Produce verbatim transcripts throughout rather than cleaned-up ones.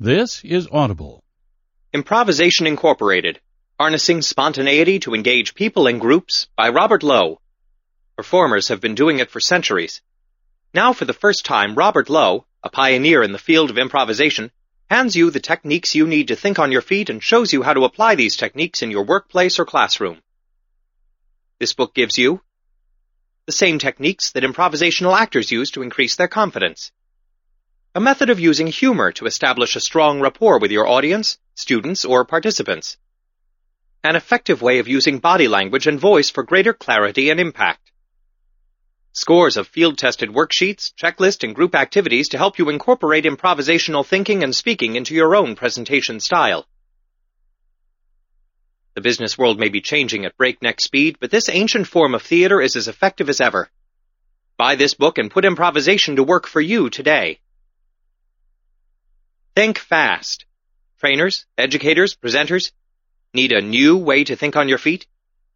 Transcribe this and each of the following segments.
This is Audible. Improvisation Incorporated, Harnessing Spontaneity to Engage People and Groups by Robert Lowe. Performers have been doing it for centuries. Now for the first time, Robert Lowe, a pioneer in the field of improvisation, hands you the techniques you need to think on your feet and shows you how to apply these techniques in your workplace or classroom. This book gives you the same techniques that improvisational actors use to increase their confidence. A method of using humor to establish a strong rapport with your audience, students, or participants. An effective way of using body language and voice for greater clarity and impact. Scores of field-tested worksheets, checklists, and group activities to help you incorporate improvisational thinking and speaking into your own presentation style. The business world may be changing at breakneck speed, but this ancient form of theater is as effective as ever. Buy this book and put improvisation to work for you today. Think fast. Trainers, educators, presenters, need a new way to think on your feet?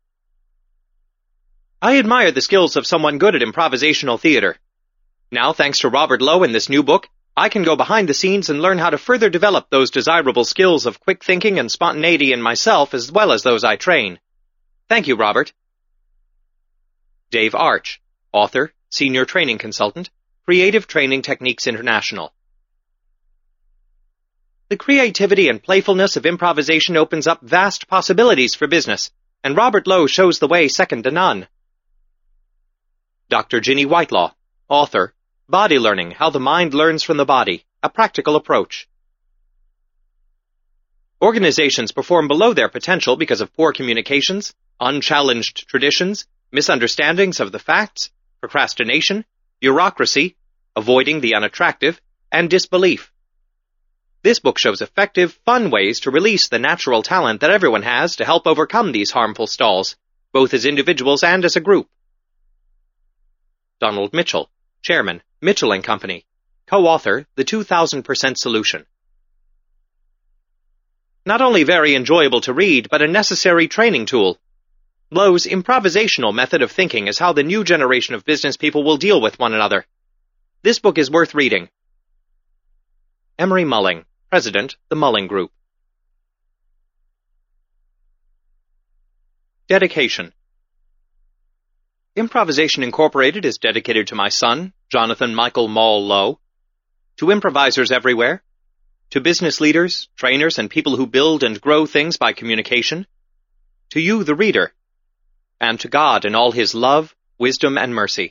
I admire the skills of someone good at improvisational theater. Now, thanks to Robert Lowe and this new book, I can go behind the scenes and learn how to further develop those desirable skills of quick thinking and spontaneity in myself as well as those I train. Thank you, Robert. Dave Arch, author, senior training consultant, Creative Training Techniques International. The creativity and playfulness of improvisation opens up vast possibilities for business, and Robert Lowe shows the way second to none. Doctor Ginny Whitelaw, author, Body Learning, How the Mind Learns from the Body, a Practical Approach. Organizations perform below their potential because of poor communications, unchallenged traditions, misunderstandings of the facts, procrastination, bureaucracy, avoiding the unattractive, and disbelief. This book shows effective, fun ways to release the natural talent that everyone has to help overcome these harmful stalls, both as individuals and as a group. Donald Mitchell, Chairman, Mitchell and Company, co-author, The two thousand percent Solution. Not only very enjoyable to read, but a necessary training tool. Lowe's improvisational method of thinking is how the new generation of business people will deal with one another. This book is worth reading. Emery Mulling, President, The Mulling Group. Dedication. Improvisation Incorporated is dedicated to my son, Jonathan Michael Mall Lowe, to improvisers everywhere, to business leaders, trainers, and people who build and grow things by communication, to you, the reader, and to God in all His love, wisdom, and mercy.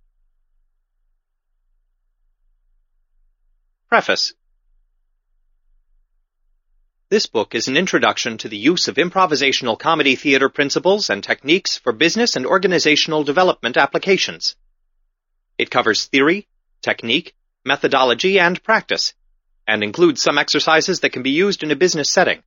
Preface. This book is an introduction to the use of improvisational comedy theater principles and techniques for business and organizational development applications. It covers theory, technique, methodology, and practice, and includes some exercises that can be used in a business setting.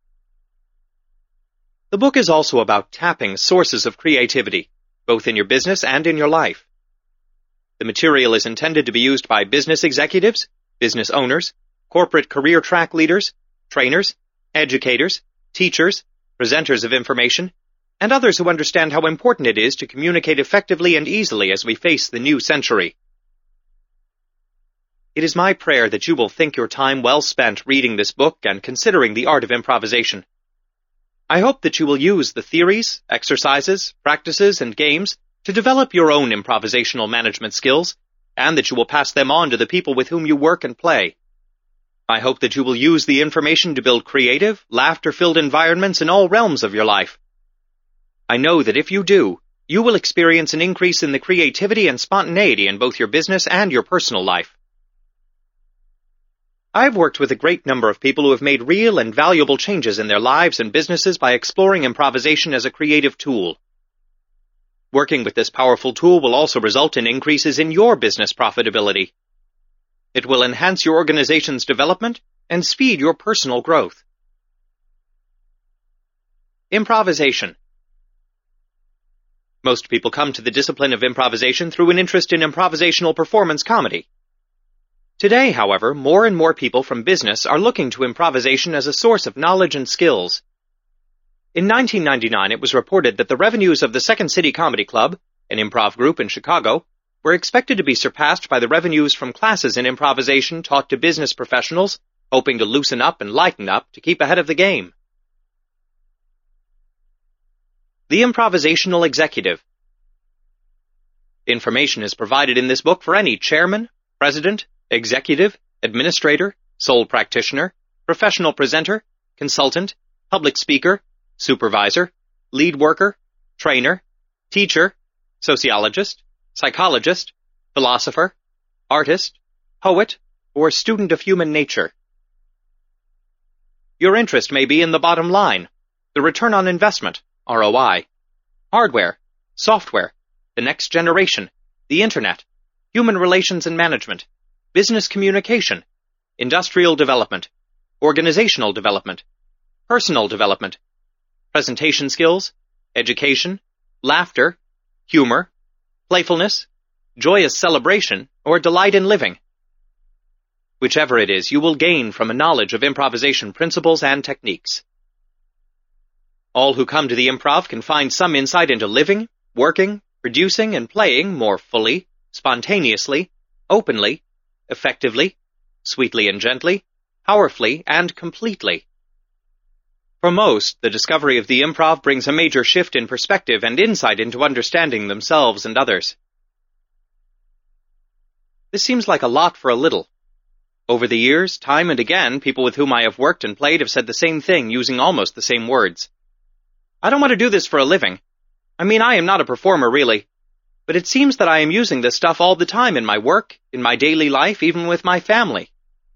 The book is also about tapping sources of creativity, both in your business and in your life. The material is intended to be used by business executives, business owners, corporate career track leaders, trainers, educators, teachers, presenters of information, and others who understand how important it is to communicate effectively and easily as we face the new century. It is my prayer that you will think your time well spent reading this book and considering the art of improvisation. I hope that you will use the theories, exercises, practices, and games to develop your own improvisational management skills, and that you will pass them on to the people with whom you work and play. I hope that you will use the information to build creative, laughter-filled environments in all realms of your life. I know that if you do, you will experience an increase in the creativity and spontaneity in both your business and your personal life. I've worked with a great number of people who have made real and valuable changes in their lives and businesses by exploring improvisation as a creative tool. Working with this powerful tool will also result in increases in your business profitability. It will enhance your organization's development and speed your personal growth. Improvisation. Most people come to the discipline of improvisation through an interest in improvisational performance comedy. Today, however, more and more people from business are looking to improvisation as a source of knowledge and skills. In nineteen ninety-nine, it was reported that the revenues of the Second City Comedy Club, an improv group in Chicago, were expected to be surpassed by the revenues from classes in improvisation taught to business professionals hoping to loosen up and lighten up to keep ahead of the game. The Improvisational Executive. Information is provided in this book for any chairman, president, executive, administrator, sole practitioner, professional presenter, consultant, public speaker, supervisor, lead worker, trainer, teacher, sociologist, psychologist, philosopher, artist, poet, or student of human nature. Your interest may be in the bottom line, the return on investment, R O I, hardware, software, the next generation, the Internet, human relations and management, business communication, industrial development, organizational development, personal development, presentation skills, education, laughter, humor, playfulness, joyous celebration, or delight in living. Whichever it is, you will gain from a knowledge of improvisation principles and techniques. All who come to the improv can find some insight into living, working, producing, and playing more fully, spontaneously, openly, effectively, sweetly and gently, powerfully, and completely. For most, the discovery of the improv brings a major shift in perspective and insight into understanding themselves and others. This seems like a lot for a little. Over the years, time and again, people with whom I have worked and played have said the same thing using almost the same words. I don't want to do this for a living. I mean, I am not a performer, really. But it seems that I am using this stuff all the time in my work, in my daily life, even with my family.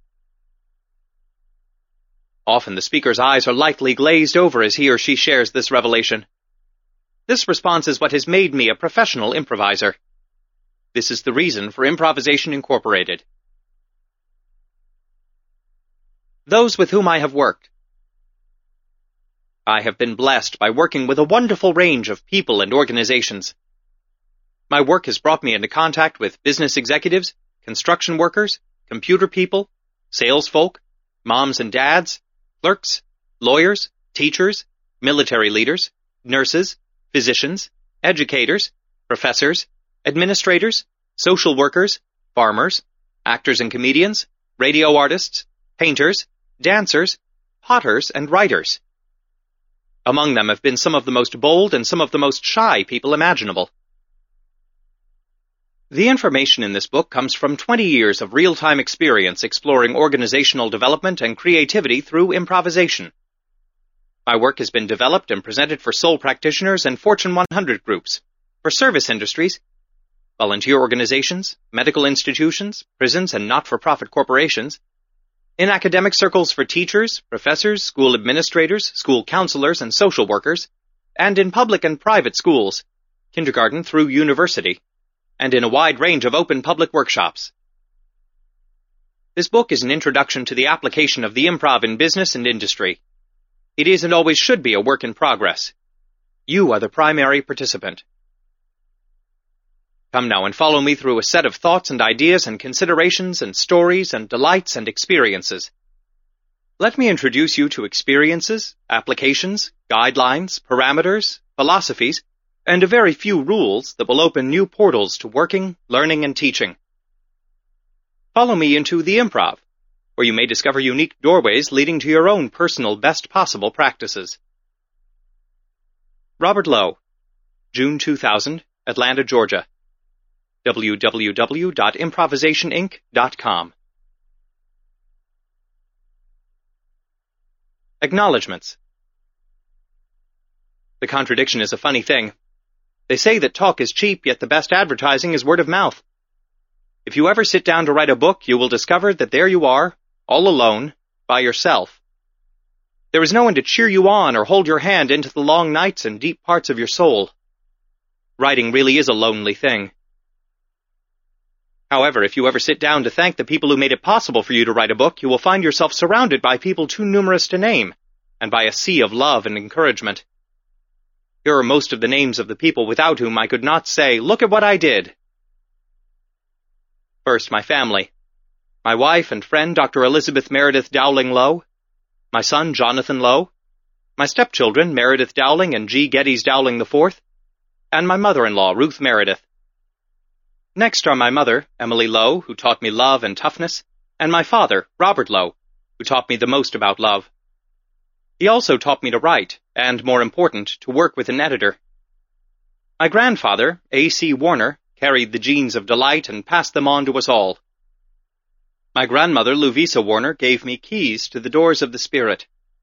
Often the speaker's eyes are lightly glazed over as he or she shares this revelation. This response is what has made me a professional improviser. This is the reason for Improvisation Incorporated. Those with whom I have worked. I have been blessed by working with a wonderful range of people and organizations. My work has brought me into contact with business executives, construction workers, computer people, sales folk, moms and dads, clerks, lawyers, teachers, military leaders, nurses, physicians, educators, professors, administrators, social workers, farmers, actors and comedians, radio artists, painters, dancers, potters, and writers. Among them have been some of the most bold and some of the most shy people imaginable. The information in this book comes from twenty years of real-time experience exploring organizational development and creativity through improvisation. My work has been developed and presented for sole practitioners and Fortune one hundred groups, for service industries, volunteer organizations, medical institutions, prisons, and not-for-profit corporations, in academic circles for teachers, professors, school administrators, school counselors, and social workers, and in public and private schools, kindergarten through university, and in a wide range of open public workshops. This book is an introduction to the application of the improv in business and industry. It is and always should be a work in progress. You are the primary participant. Come now and follow me through a set of thoughts and ideas and considerations and stories and delights and experiences. Let me introduce you to experiences, applications, guidelines, parameters, philosophies, and a very few rules that will open new portals to working, learning, and teaching. Follow me into the improv, where you may discover unique doorways leading to your own personal best possible practices. Robert Lowe, June two thousand, Atlanta, Georgia. w w w dot improvisation inc dot com. Acknowledgements. The contradiction is a funny thing. They say that talk is cheap, yet the best advertising is word of mouth. If you ever sit down to write a book, you will discover that there you are, all alone, by yourself. There is no one to cheer you on or hold your hand into the long nights and deep parts of your soul. Writing really is a lonely thing. However, if you ever sit down to thank the people who made it possible for you to write a book, you will find yourself surrounded by people too numerous to name, and by a sea of love and encouragement. Here are most of the names of the people without whom I could not say, "Look at what I did." First, my family. My wife and friend, Doctor Elizabeth Meredith Dowling Lowe. My son, Jonathan Lowe. My stepchildren, Meredith Dowling and G. Geddes Dowling the fourth. And my mother-in-law, Ruth Meredith. Next are my mother, Emily Lowe, who taught me love and toughness, and my father, Robert Lowe, who taught me the most about love. He also taught me to write, and, more important, to work with an editor. My grandfather, A C Warner, carried the genes of delight and passed them on to us all. My grandmother, Luvisa Warner, gave me keys to the doors of the spirit.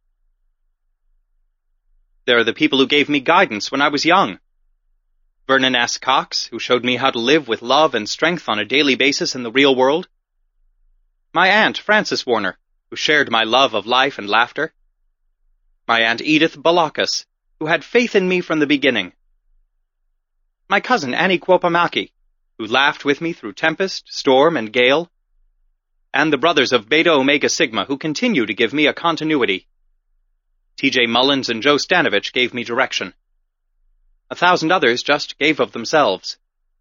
There are the people who gave me guidance when I was young. Vernon S. Cox, who showed me how to live with love and strength on a daily basis in the real world. My aunt, Frances Warner, who shared my love of life and laughter. My Aunt Edith Balakis, who had faith in me from the beginning. My cousin Annie Kwopamaki, who laughed with me through tempest, storm, and gale. And the brothers of Beta Omega Sigma, who continue to give me a continuity. T J Mullins and Joe Stanovich gave me direction. A thousand others just gave of themselves.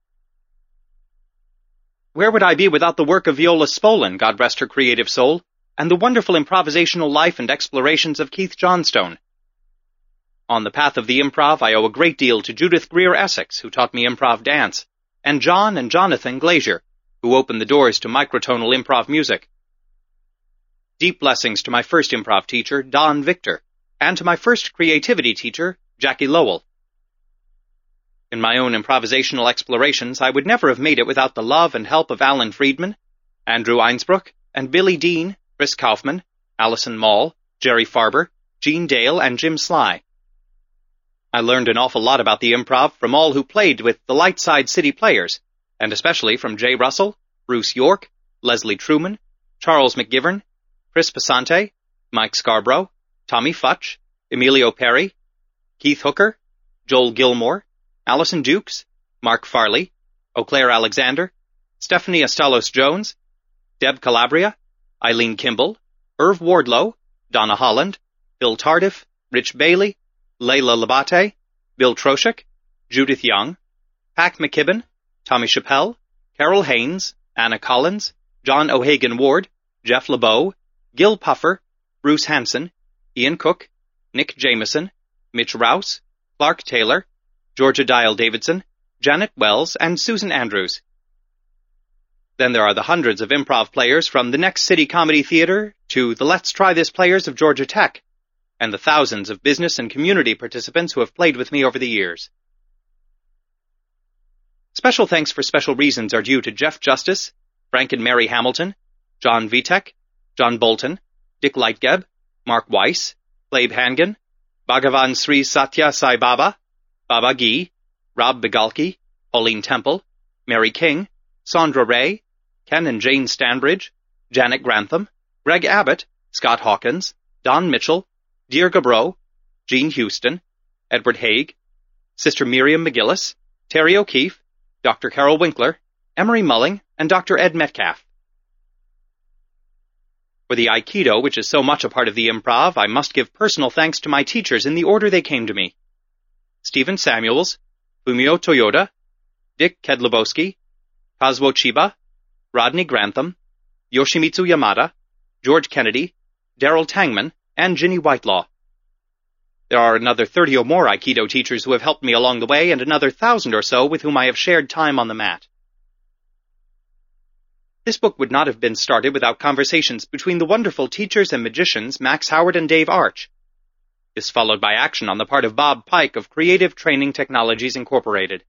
Where would I be without the work of Viola Spolin, God rest her creative soul, and the wonderful improvisational life and explorations of Keith Johnstone? On the path of the improv, I owe a great deal to Judith Greer Essex, who taught me improv dance, and John and Jonathan Glazier, who opened the doors to microtonal improv music. Deep blessings to my first improv teacher, Don Victor, and to my first creativity teacher, Jackie Lowell. In my own improvisational explorations, I would never have made it without the love and help of Alan Friedman, Andrew Einsbruck, and Billy Dean, Chris Kaufman, Allison Mall, Jerry Farber, Gene Dale, and Jim Sly. I learned an awful lot about the improv from all who played with the Lightside City Players, and especially from Jay Russell, Bruce York, Leslie Truman, Charles McGivern, Chris Pasante, Mike Scarborough, Tommy Futch, Emilio Perry, Keith Hooker, Joel Gilmore, Allison Dukes, Mark Farley, O'Clair Alexander, Stephanie Estalos-Jones, Deb Calabria, Eileen Kimball, Irv Wardlow, Donna Holland, Bill Tardif, Rich Bailey, Layla Labate, Bill Troshik, Judith Young, Pac McKibben, Tommy Chappelle, Carol Haynes, Anna Collins, John O'Hagan Ward, Jeff LeBeau, Gil Puffer, Bruce Hanson, Ian Cook, Nick Jameson, Mitch Rouse, Clark Taylor, Georgia Dial Davidson, Janet Wells, and Susan Andrews. Then there are the hundreds of improv players from the Next City Comedy Theater to the Let's Try This players of Georgia Tech, and the thousands of business and community participants who have played with me over the years. Special thanks for special reasons are due to Jeff Justice, Frank and Mary Hamilton, John Vitek, John Bolton, Dick Lightgeb, Mark Weiss, Clabe Hangan, Bhagavan Sri Satya Sai Baba, Baba Gee, Rob Bigalki, Pauline Temple, Mary King, Sandra Ray, Ken and Jane Stanbridge, Janet Grantham, Greg Abbott, Scott Hawkins, Don Mitchell, Dear Gabro, Jean Houston, Edward Haig, Sister Miriam McGillis, Terry O'Keefe, Doctor Carol Winkler, Emery Mulling, and Doctor Ed Metcalf. For the Aikido, which is so much a part of the improv, I must give personal thanks to my teachers in the order they came to me. Stephen Samuels, Fumio Toyoda, Dick Kedlubowski, Kazuo Chiba, Rodney Grantham, Yoshimitsu Yamada, George Kennedy, Daryl Tangman, and Ginny Whitelaw. There are another thirty or more Aikido teachers who have helped me along the way, and another thousand or so with whom I have shared time on the mat. This book would not have been started without conversations between the wonderful teachers and magicians Max Howard and Dave Arch. This followed by action on the part of Bob Pike of Creative Training Technologies Incorporated.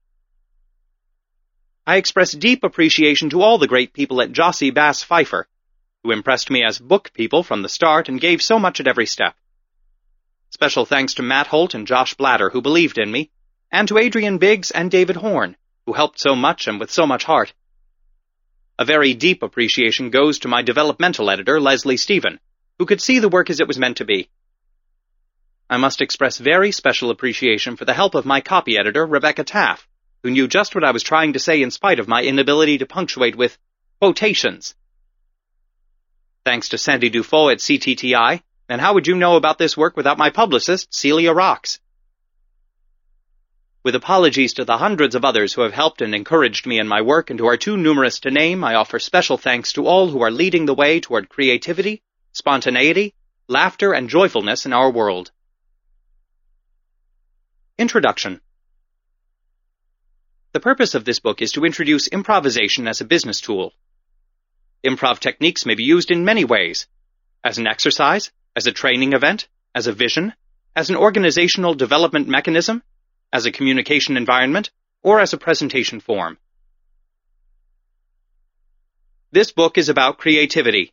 I express deep appreciation to all the great people at Jossie Bass Pfeiffer, who impressed me as book people from the start and gave so much at every step. Special thanks to Matt Holt and Josh Blatter, who believed in me, and to Adrian Biggs and David Horn, who helped so much and with so much heart. A very deep appreciation goes to my developmental editor, Leslie Stephen, who could see the work as it was meant to be. I must express very special appreciation for the help of my copy editor, Rebecca Taff, who knew just what I was trying to say in spite of my inability to punctuate with quotations. Thanks to Sandy Dufault at C T T I, and how would you know about this work without my publicist, Celia Rocks? With apologies to the hundreds of others who have helped and encouraged me in my work and who are too numerous to name, I offer special thanks to all who are leading the way toward creativity, spontaneity, laughter, and joyfulness in our world. Introduction. The purpose of this book is to introduce improvisation as a business tool. Improv techniques may be used in many ways. as an exercise, as a training event, as a vision, as an organizational development mechanism, as a communication environment, or as a presentation form. This book is about creativity.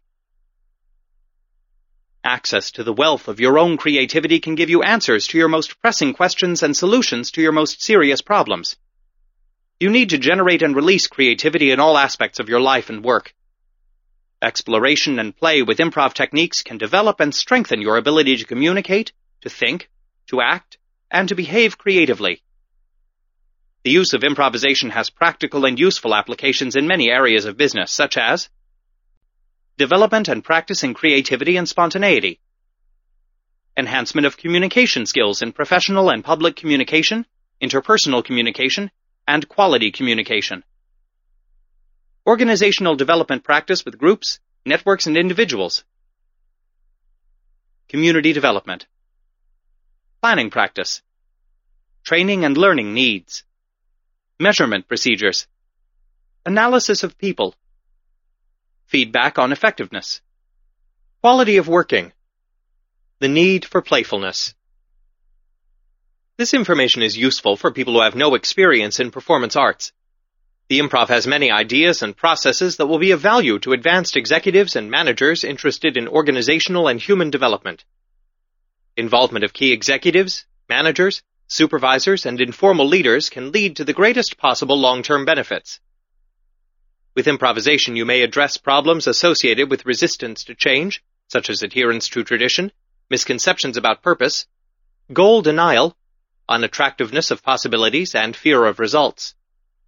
Access to the wealth of your own creativity can give you answers to your most pressing questions and solutions to your most serious problems. You need to generate and release creativity in all aspects of your life and work. Exploration and play with improv techniques can develop and strengthen your ability to communicate, to think, to act, and to behave creatively. The use of improvisation has practical and useful applications in many areas of business, such as development and practice in creativity and spontaneity, enhancement of communication skills in professional and public communication, interpersonal communication, and quality communication, organizational development practice with groups, networks, and individuals, community development, planning practice, training and learning needs, measurement procedures, analysis of people, feedback on effectiveness, quality of working, the need for playfulness. This information is useful for people who have no experience in performance arts. The improv has many ideas and processes that will be of value to advanced executives and managers interested in organizational and human development. Involvement of key executives, managers, supervisors, and informal leaders can lead to the greatest possible long-term benefits. With improvisation, you may address problems associated with resistance to change, such as adherence to tradition, misconceptions about purpose, goal denial, unattractiveness of possibilities, and fear of results.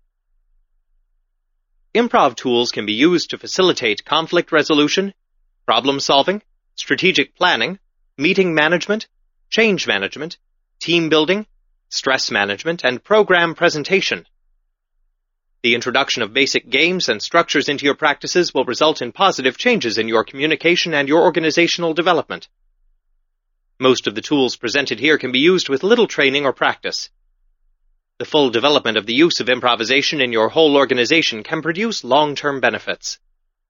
Improv tools can be used to facilitate conflict resolution, problem solving, strategic planning, meeting management, change management, team building, stress management, and program presentation. The introduction of basic games and structures into your practices will result in positive changes in your communication and your organizational development. Most of the tools presented here can be used with little training or practice. The full development of the use of improvisation in your whole organization can produce long-term benefits.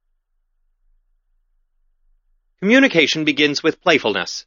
Communication begins with playfulness.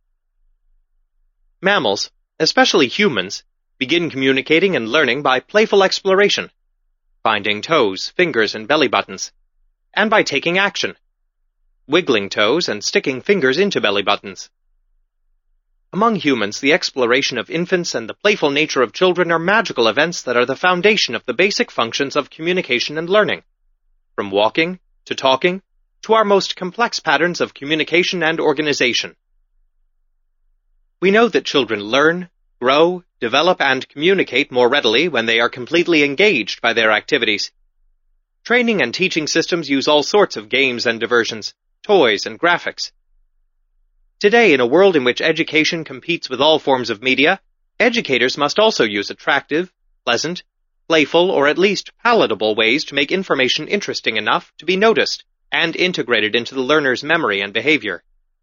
Mammals, especially humans, begin communicating and learning by playful exploration, finding toes, fingers, and belly buttons, and by taking action, wiggling toes and sticking fingers into belly buttons. Among humans, the exploration of infants and the playful nature of children are magical events that are the foundation of the basic functions of communication and learning, from walking to talking to our most complex patterns of communication and organization. We know that children learn, grow, develop, and communicate more readily when they are completely engaged by their activities. Training and teaching systems use all sorts of games and diversions, toys, and graphics. Today, in a world in which education competes with all forms of media, educators must also use attractive, pleasant, playful, or at least palatable ways to make information interesting enough to be noticed and integrated into the learner's memory and behavior.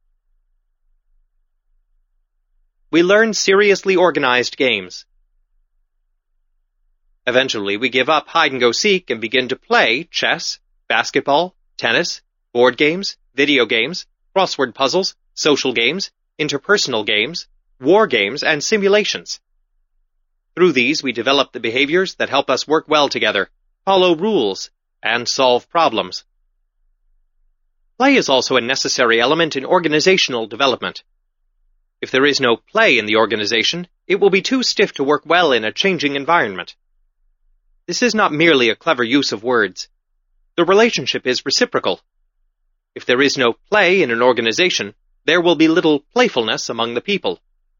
We learn seriously organized games. Eventually, we give up hide-and-go-seek and begin to play chess, basketball, tennis, board games, video games, crossword puzzles, social games, interpersonal games, war games, and simulations. Through these, we develop the behaviors that help us work well together, follow rules, and solve problems. Play is also a necessary element in organizational development. If there is no play in the organization, it will be too stiff to work well in a changing environment. This is not merely a clever use of words. The relationship is reciprocal. If there is no play in an organization, there will be little playfulness among the people.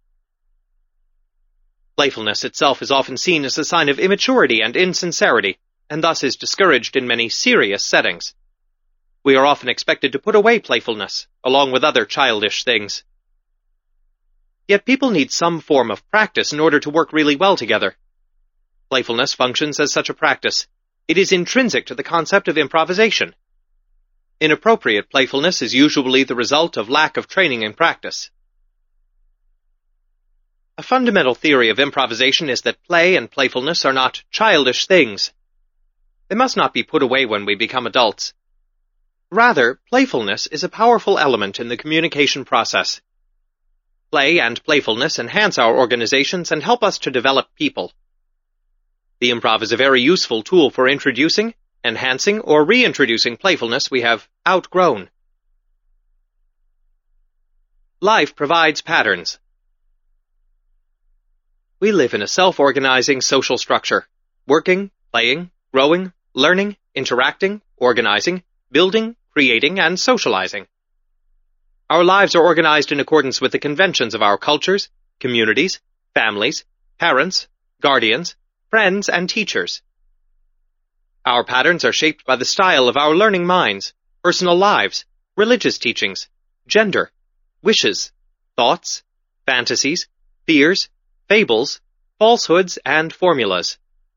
Playfulness itself is often seen as a sign of immaturity and insincerity, and thus is discouraged in many serious settings. We are often expected to put away playfulness, along with other childish things. Yet people need some form of practice in order to work really well together. Playfulness functions as such a practice. It is intrinsic to the concept of improvisation. Inappropriate playfulness is usually the result of lack of training and practice. A fundamental theory of improvisation is that play and playfulness are not childish things. They must not be put away when we become adults. Rather, playfulness is a powerful element in the communication process. Play and playfulness enhance our organizations and help us to develop people. The improv is a very useful tool for introducing, enhancing, or reintroducing playfulness we have outgrown. Life provides patterns. We live in a self-organizing social structure, working, playing, growing, learning, interacting, organizing, building, creating, and socializing. Our lives are organized in accordance with the conventions of our cultures, communities, families, parents, guardians, friends, and teachers. Our patterns are shaped by the style of our learning minds, personal lives, religious teachings, gender, wishes, thoughts, fantasies, fears, fables, falsehoods, and formulas.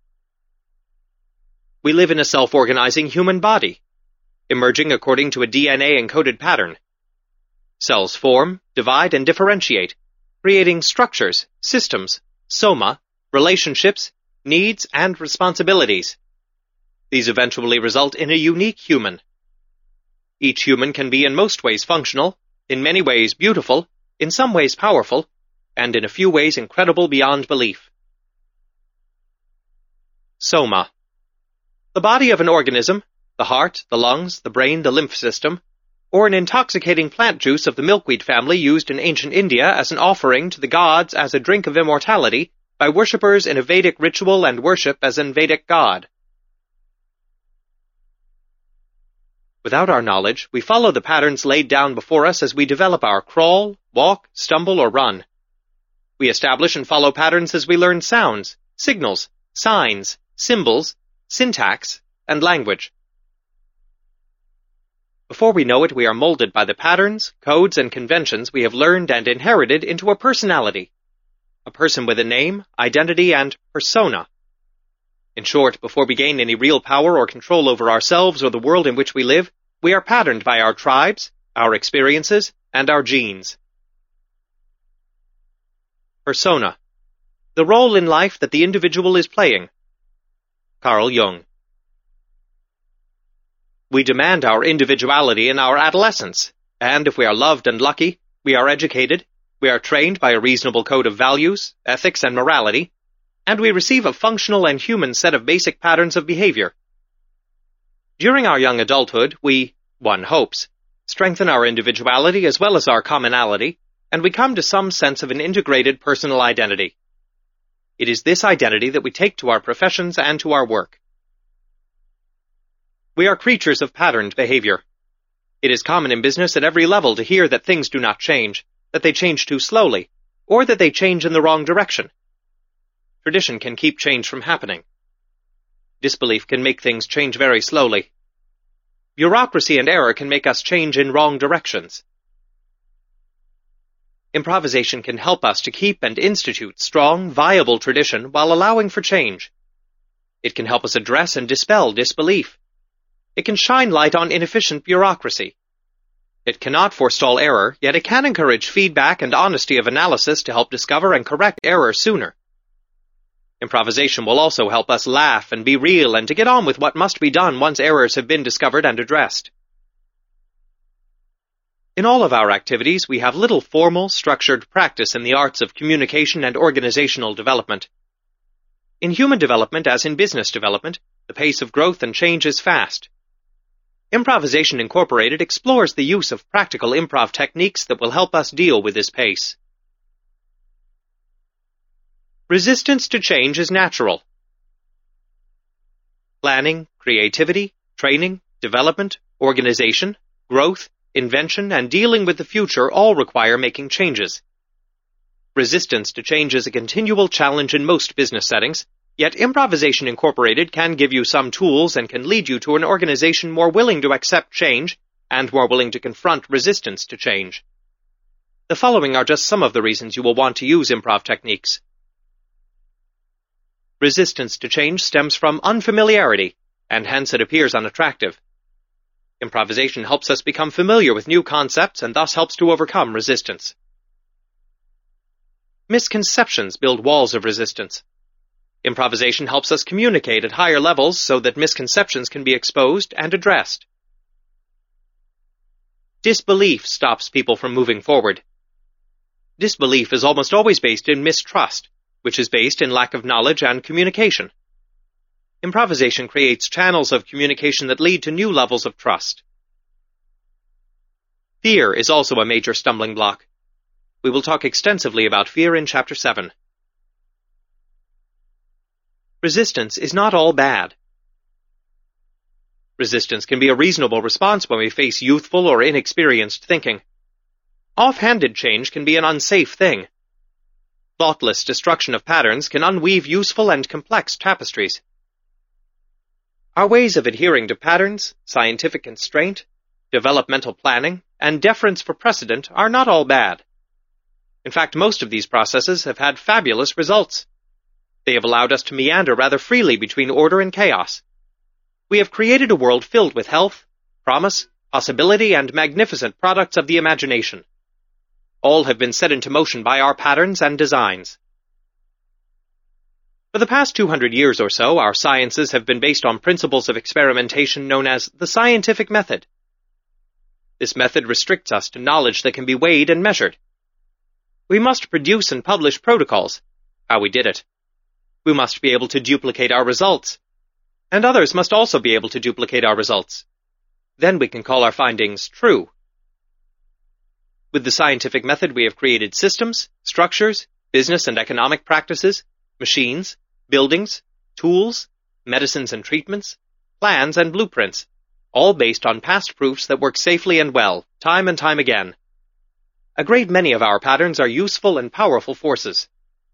We live in a self-organizing human body, emerging according to a D N A-encoded pattern. Cells form, divide, and differentiate, creating structures, systems, soma, relationships, needs, and responsibilities. These eventually result in a unique human. Each human can be in most ways functional, in many ways beautiful, in some ways powerful, and in a few ways incredible beyond belief. Soma. The body of an organism, the heart, the lungs, the brain, the lymph system, or an intoxicating plant juice of the milkweed family used in ancient India as an offering to the gods as a drink of immortality by worshippers in a Vedic ritual and worship as an Vedic god. Without our knowledge, we follow the patterns laid down before us as we develop our crawl, walk, stumble, or run. We establish and follow patterns as we learn sounds, signals, signs, symbols, syntax, and language. Before we know it, we are molded by the patterns, codes, and conventions we have learned and inherited into a personality, a person with a name, identity, and persona. In short, before we gain any real power or control over ourselves or the world in which we live, we are patterned by our tribes, our experiences, and our genes. Persona. The role in life that the individual is playing. Carl Jung. We demand our individuality in our adolescence, and if we are loved and lucky, we are educated, we are trained by a reasonable code of values, ethics, and morality, and we receive a functional and human set of basic patterns of behavior. During our young adulthood, we, one hopes, strengthen our individuality as well as our commonality, and we come to some sense of an integrated personal identity. It is this identity that we take to our professions and to our work. We are creatures of patterned behavior. It is common in business at every level to hear that things do not change, that they change too slowly, or that they change in the wrong direction. Tradition can keep change from happening. Disbelief can make things change very slowly. Bureaucracy and error can make us change in wrong directions. Improvisation can help us to keep and institute strong, viable tradition while allowing for change. It can help us address and dispel disbelief. It can shine light on inefficient bureaucracy. It cannot forestall error, yet it can encourage feedback and honesty of analysis to help discover and correct error sooner. Improvisation will also help us laugh and be real and to get on with what must be done once errors have been discovered and addressed. In all of our activities, we have little formal, structured practice in the arts of communication and organizational development. In human development, as in business development, the pace of growth and change is fast. Improvisation Incorporated explores the use of practical improv techniques that will help us deal with this pace. Resistance to change is natural. Planning, creativity, training, development, organization, growth, invention, and dealing with the future all require making changes. Resistance to change is a continual challenge in most business settings, yet Improvisation Incorporated can give you some tools and can lead you to an organization more willing to accept change and more willing to confront resistance to change. The following are just some of the reasons you will want to use improv techniques. Resistance to change stems from unfamiliarity, and hence it appears unattractive. Improvisation helps us become familiar with new concepts and thus helps to overcome resistance. Misconceptions build walls of resistance. Improvisation helps us communicate at higher levels so that misconceptions can be exposed and addressed. Disbelief stops people from moving forward. Disbelief is almost always based in mistrust, which is based in lack of knowledge and communication. Improvisation creates channels of communication that lead to new levels of trust. Fear is also a major stumbling block. We will talk extensively about fear in Chapter seven. Resistance is not all bad. Resistance can be a reasonable response when we face youthful or inexperienced thinking. Off-handed change can be an unsafe thing. Thoughtless destruction of patterns can unweave useful and complex tapestries. Our ways of adhering to patterns, scientific constraint, developmental planning, and deference for precedent are not all bad. In fact, most of these processes have had fabulous results. They have allowed us to meander rather freely between order and chaos. We have created a world filled with health, promise, possibility, and magnificent products of the imagination. All have been set into motion by our patterns and designs. For the past two hundred years or so, our sciences have been based on principles of experimentation known as the scientific method. This method restricts us to knowledge that can be weighed and measured. We must produce and publish protocols, how we did it. We must be able to duplicate our results, and others must also be able to duplicate our results. Then we can call our findings true. With the scientific method, we have created systems, structures, business and economic practices, machines, buildings, tools, medicines and treatments, plans and blueprints, all based on past proofs that work safely and well, time and time again. A great many of our patterns are useful and powerful forces.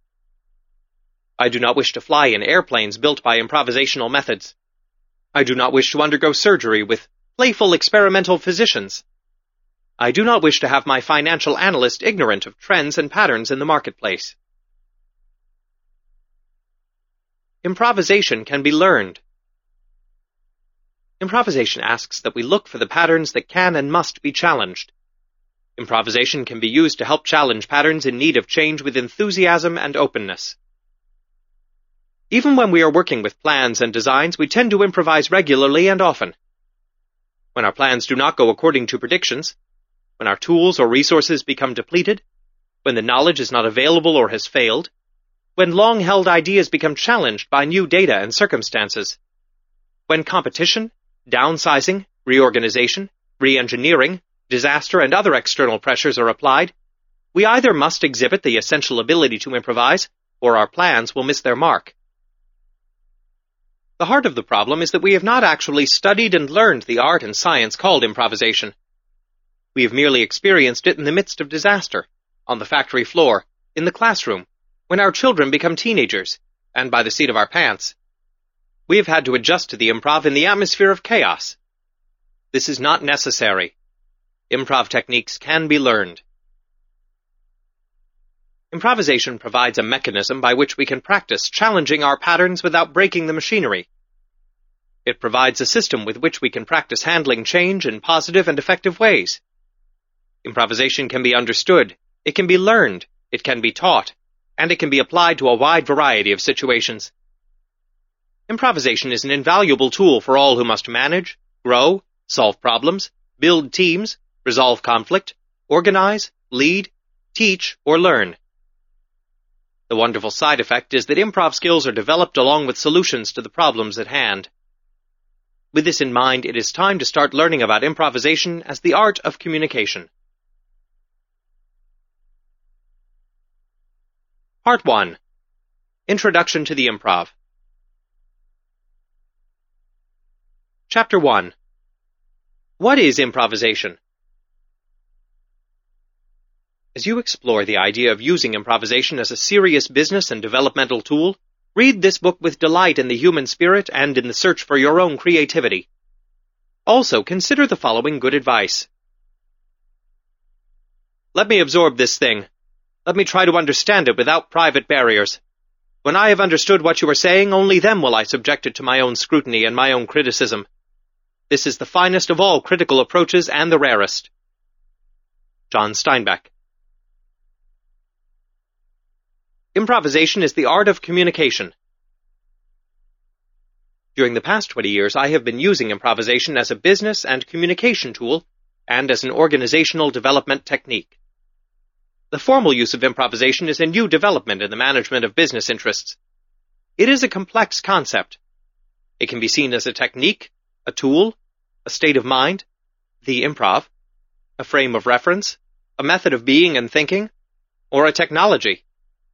I do not wish to fly in airplanes built by improvisational methods. I do not wish to undergo surgery with playful experimental physicians. I do not wish to have my financial analyst ignorant of trends and patterns in the marketplace. Improvisation can be learned. Improvisation asks that we look for the patterns that can and must be challenged. Improvisation can be used to help challenge patterns in need of change with enthusiasm and openness. Even when we are working with plans and designs, we tend to improvise regularly and often. When our plans do not go according to predictions, when our tools or resources become depleted, when the knowledge is not available or has failed, when long-held ideas become challenged by new data and circumstances, when competition, downsizing, reorganization, re-engineering, disaster, and other external pressures are applied, we either must exhibit the essential ability to improvise, or our plans will miss their mark. The heart of the problem is that we have not actually studied and learned the art and science called improvisation. We have merely experienced it in the midst of disaster, on the factory floor, in the classroom, when our children become teenagers, and by the seat of our pants. We have had to adjust to the improv in the atmosphere of chaos. This is not necessary. Improv techniques can be learned. Improvisation provides a mechanism by which we can practice challenging our patterns without breaking the machinery. It provides a system with which we can practice handling change in positive and effective ways. Improvisation can be understood, it can be learned, it can be taught, and it can be applied to a wide variety of situations. Improvisation is an invaluable tool for all who must manage, grow, solve problems, build teams, resolve conflict, organize, lead, teach, or learn. The wonderful side effect is that improv skills are developed along with solutions to the problems at hand. With this in mind, it is time to start learning about improvisation as the art of communication. Part one. Introduction to the Improv. Chapter one. What is improvisation? As you explore the idea of using improvisation as a serious business and developmental tool, read this book with delight in the human spirit and in the search for your own creativity. Also, consider the following good advice. Let me absorb this thing. Let me try to understand it without private barriers. When I have understood what you are saying, only then will I subject it to my own scrutiny and my own criticism. This is the finest of all critical approaches and the rarest. John Steinbeck. Improvisation is the art of communication. During the past twenty years, I have been using improvisation as a business and communication tool and as an organizational development technique. The formal use of improvisation is a new development in the management of business interests. It is a complex concept. It can be seen as a technique, a tool, a state of mind, the improv, a frame of reference, a method of being and thinking, or a technology.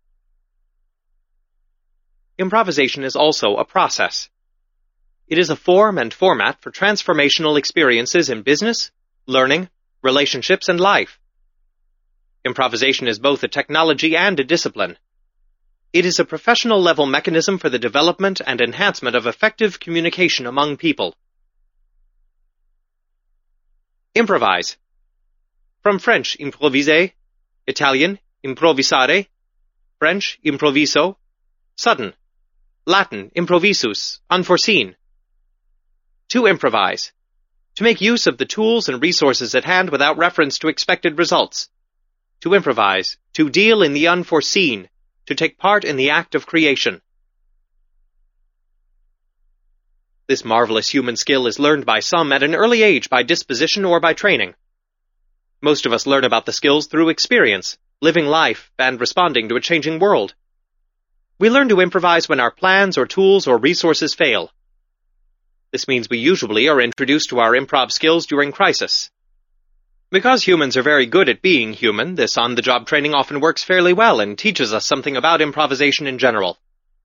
Improvisation is also a process. It is a form and format for transformational experiences in business, learning, relationships, and life. Improvisation is both a technology and a discipline. It is a professional-level mechanism for the development and enhancement of effective communication among people. Improvise. From French improviser, Italian improvisare, French improviso, sudden, Latin improvisus, unforeseen. To improvise. To make use of the tools and resources at hand without reference to expected results. To improvise. To deal in the unforeseen. To take part in the act of creation. This marvelous human skill is learned by some at an early age by disposition or by training. Most of us learn about the skills through experience, living life, and responding to a changing world. We learn to improvise when our plans or tools or resources fail. This means we usually are introduced to our improv skills during crisis. Because humans are very good at being human, this on-the-job training often works fairly well and teaches us something about improvisation in general.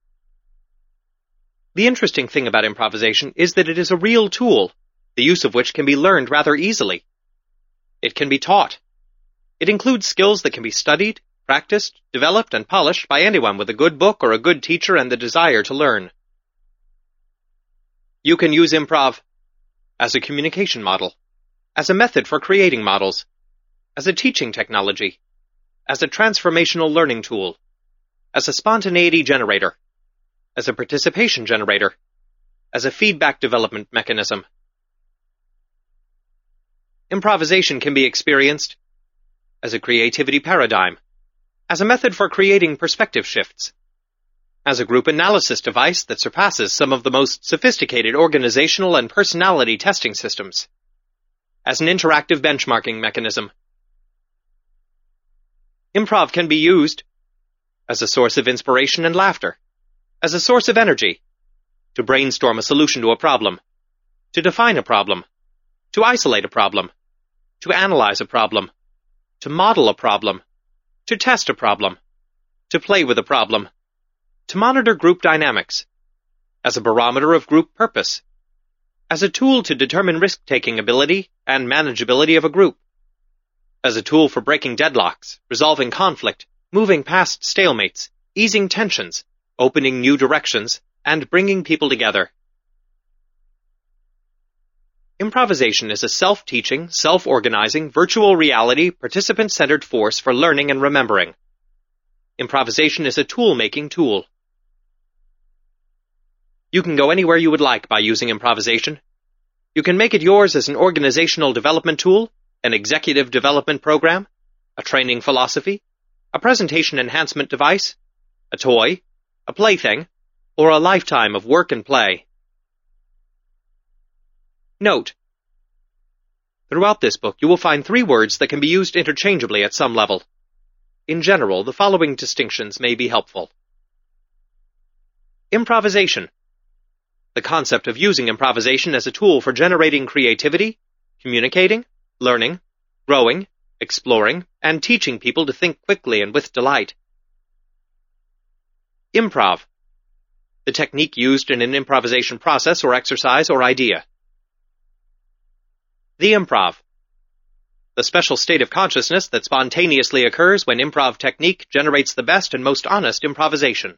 The interesting thing about improvisation is that it is a real tool, the use of which can be learned rather easily. It can be taught. It includes skills that can be studied, practiced, developed, and polished by anyone with a good book or a good teacher and the desire to learn. You can use improv as a communication model, as a method for creating models, as a teaching technology, as a transformational learning tool, as a spontaneity generator, as a participation generator, as a feedback development mechanism. Improvisation can be experienced as a creativity paradigm, as a method for creating perspective shifts, as a group analysis device that surpasses some of the most sophisticated organizational and personality testing systems, as an interactive benchmarking mechanism. Improv can be used as a source of inspiration and laughter, as a source of energy, to brainstorm a solution to a problem, to define a problem, to isolate a problem, to analyze a problem, to model a problem, to test a problem, to play with a problem, to monitor group dynamics, as a barometer of group purpose, as a tool to determine risk-taking ability and manageability of a group, as a tool for breaking deadlocks, resolving conflict, moving past stalemates, easing tensions, opening new directions, and bringing people together. Improvisation is a self-teaching, self-organizing, virtual reality, participant-centered force for learning and remembering. Improvisation is a tool-making tool. You can go anywhere you would like by using improvisation. You can make it yours as an organizational development tool, an executive development program, a training philosophy, a presentation enhancement device, a toy, a plaything, or a lifetime of work and play. Note: throughout this book you will find three words that can be used interchangeably at some level. In general, the following distinctions may be helpful. Improvisation. The concept of using improvisation as a tool for generating creativity, communicating, learning, growing, exploring, and teaching people to think quickly and with delight. Improv. The technique used in an improvisation process or exercise or idea. The improv. The special state of consciousness that spontaneously occurs when improv technique generates the best and most honest improvisation.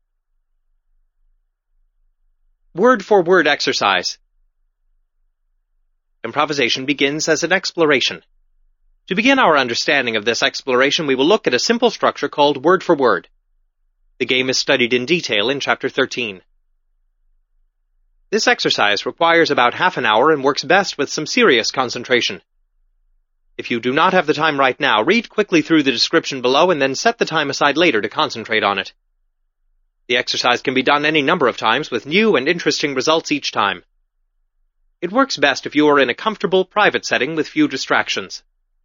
Word-for-word exercise. Improvisation begins as an exploration. To begin our understanding of this exploration, we will look at a simple structure called word-for-word. The game is studied in detail in Chapter thirteen. This exercise requires about half an hour and works best with some serious concentration. If you do not have the time right now, read quickly through the description below and then set the time aside later to concentrate on it. The exercise can be done any number of times with new and interesting results each time. It works best if you are in a comfortable private setting with few distractions.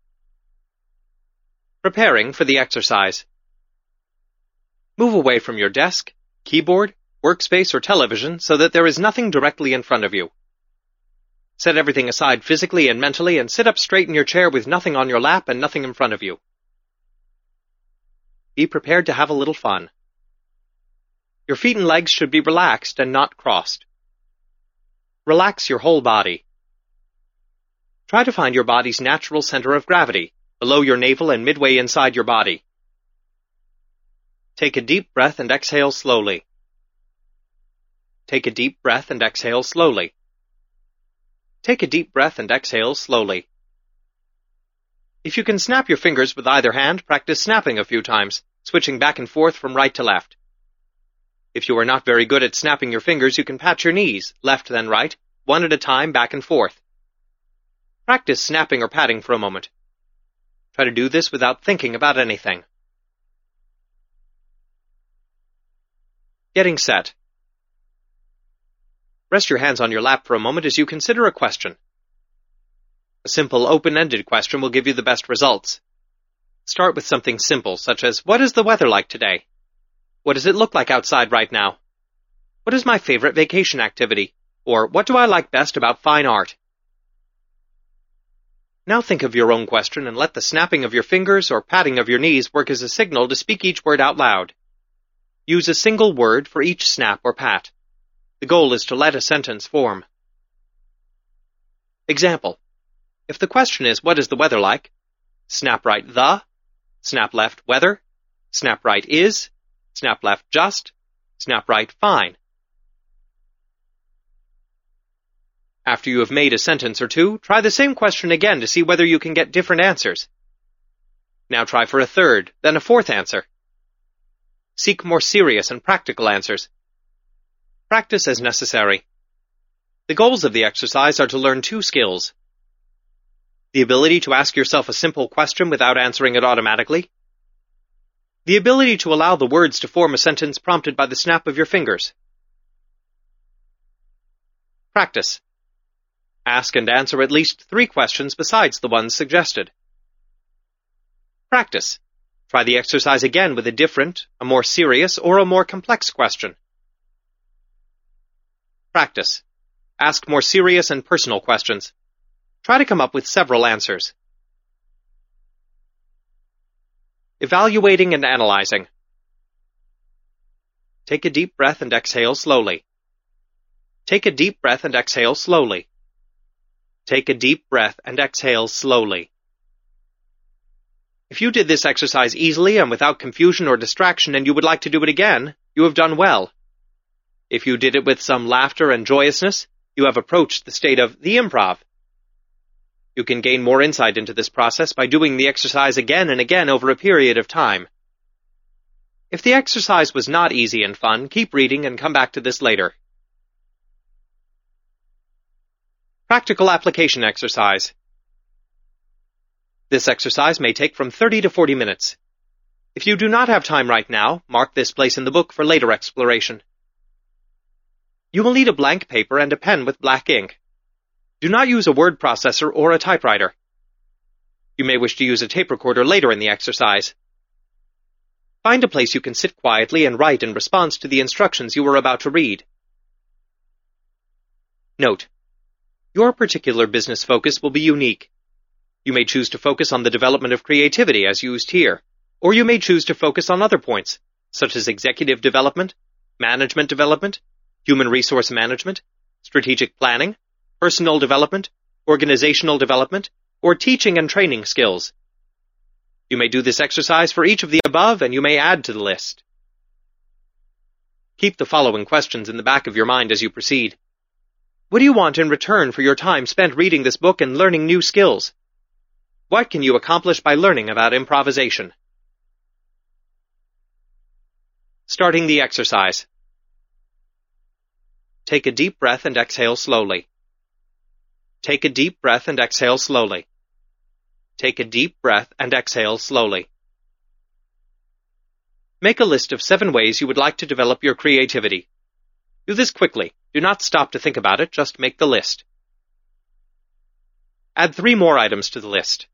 Preparing for the exercise. Move away from your desk, keyboard, workspace, or television so that there is nothing directly in front of you. Set everything aside physically and mentally and sit up straight in your chair with nothing on your lap and nothing in front of you. Be prepared to have a little fun. Your feet and legs should be relaxed and not crossed. Relax your whole body. Try to find your body's natural center of gravity, below your navel and midway inside your body. Take a deep breath and exhale slowly. Take a deep breath and exhale slowly. Take a deep breath and exhale slowly. If you can snap your fingers with either hand, practice snapping a few times, switching back and forth from right to left. If you are not very good at snapping your fingers, you can pat your knees, left then right, one at a time, back and forth. Practice snapping or patting for a moment. Try to do this without thinking about anything. Getting set. Rest your hands on your lap for a moment as you consider a question. A simple, open-ended question will give you the best results. Start with something simple, such as, what is the weather like today? What does it look like outside right now? What is my favorite vacation activity? Or, what do I like best about fine art? Now think of your own question and let the snapping of your fingers or patting of your knees work as a signal to speak each word out loud. Use a single word for each snap or pat. The goal is to let a sentence form. Example. If the question is, what is the weather like? Snap right the, snap left weather, snap right is, snap left just, snap right fine. After you have made a sentence or two, try the same question again to see whether you can get different answers. Now try for a third, then a fourth answer. Seek more serious and practical answers. Practice as necessary. The goals of the exercise are to learn two skills. The ability to ask yourself a simple question without answering it automatically. The ability to allow the words to form a sentence prompted by the snap of your fingers. Practice. Ask and answer at least three questions besides the ones suggested. Practice. Try the exercise again with a different, a more serious, or a more complex question. Practice. Ask more serious and personal questions. Try to come up with several answers. Evaluating and analyzing. Take a deep breath and exhale slowly. Take a deep breath and exhale slowly. Take a deep breath and exhale slowly. If you did this exercise easily and without confusion or distraction and you would like to do it again, you have done well. If you did it with some laughter and joyousness, you have approached the state of the improv. You can gain more insight into this process by doing the exercise again and again over a period of time. If the exercise was not easy and fun, keep reading and come back to this later. Practical application exercise. This exercise may take from thirty to forty minutes. If you do not have time right now, mark this place in the book for later exploration. You will need a blank paper and a pen with black ink. Do not use a word processor or a typewriter. You may wish to use a tape recorder later in the exercise. Find a place you can sit quietly and write in response to the instructions you are about to read. Note: your particular business focus will be unique. You may choose to focus on the development of creativity as used here, or you may choose to focus on other points, such as executive development, management development, human resource management, strategic planning, personal development, organizational development, or teaching and training skills. You may do this exercise for each of the above, and you may add to the list. Keep the following questions in the back of your mind as you proceed. What do you want in return for your time spent reading this book and learning new skills? What can you accomplish by learning about improvisation? Starting the exercise. Take a deep breath and exhale slowly. Take a deep breath and exhale slowly. Take a deep breath and exhale slowly. Make a list of seven ways you would like to develop your creativity. Do this quickly. Do not stop to think about it, just make the list. Add three more items to the list.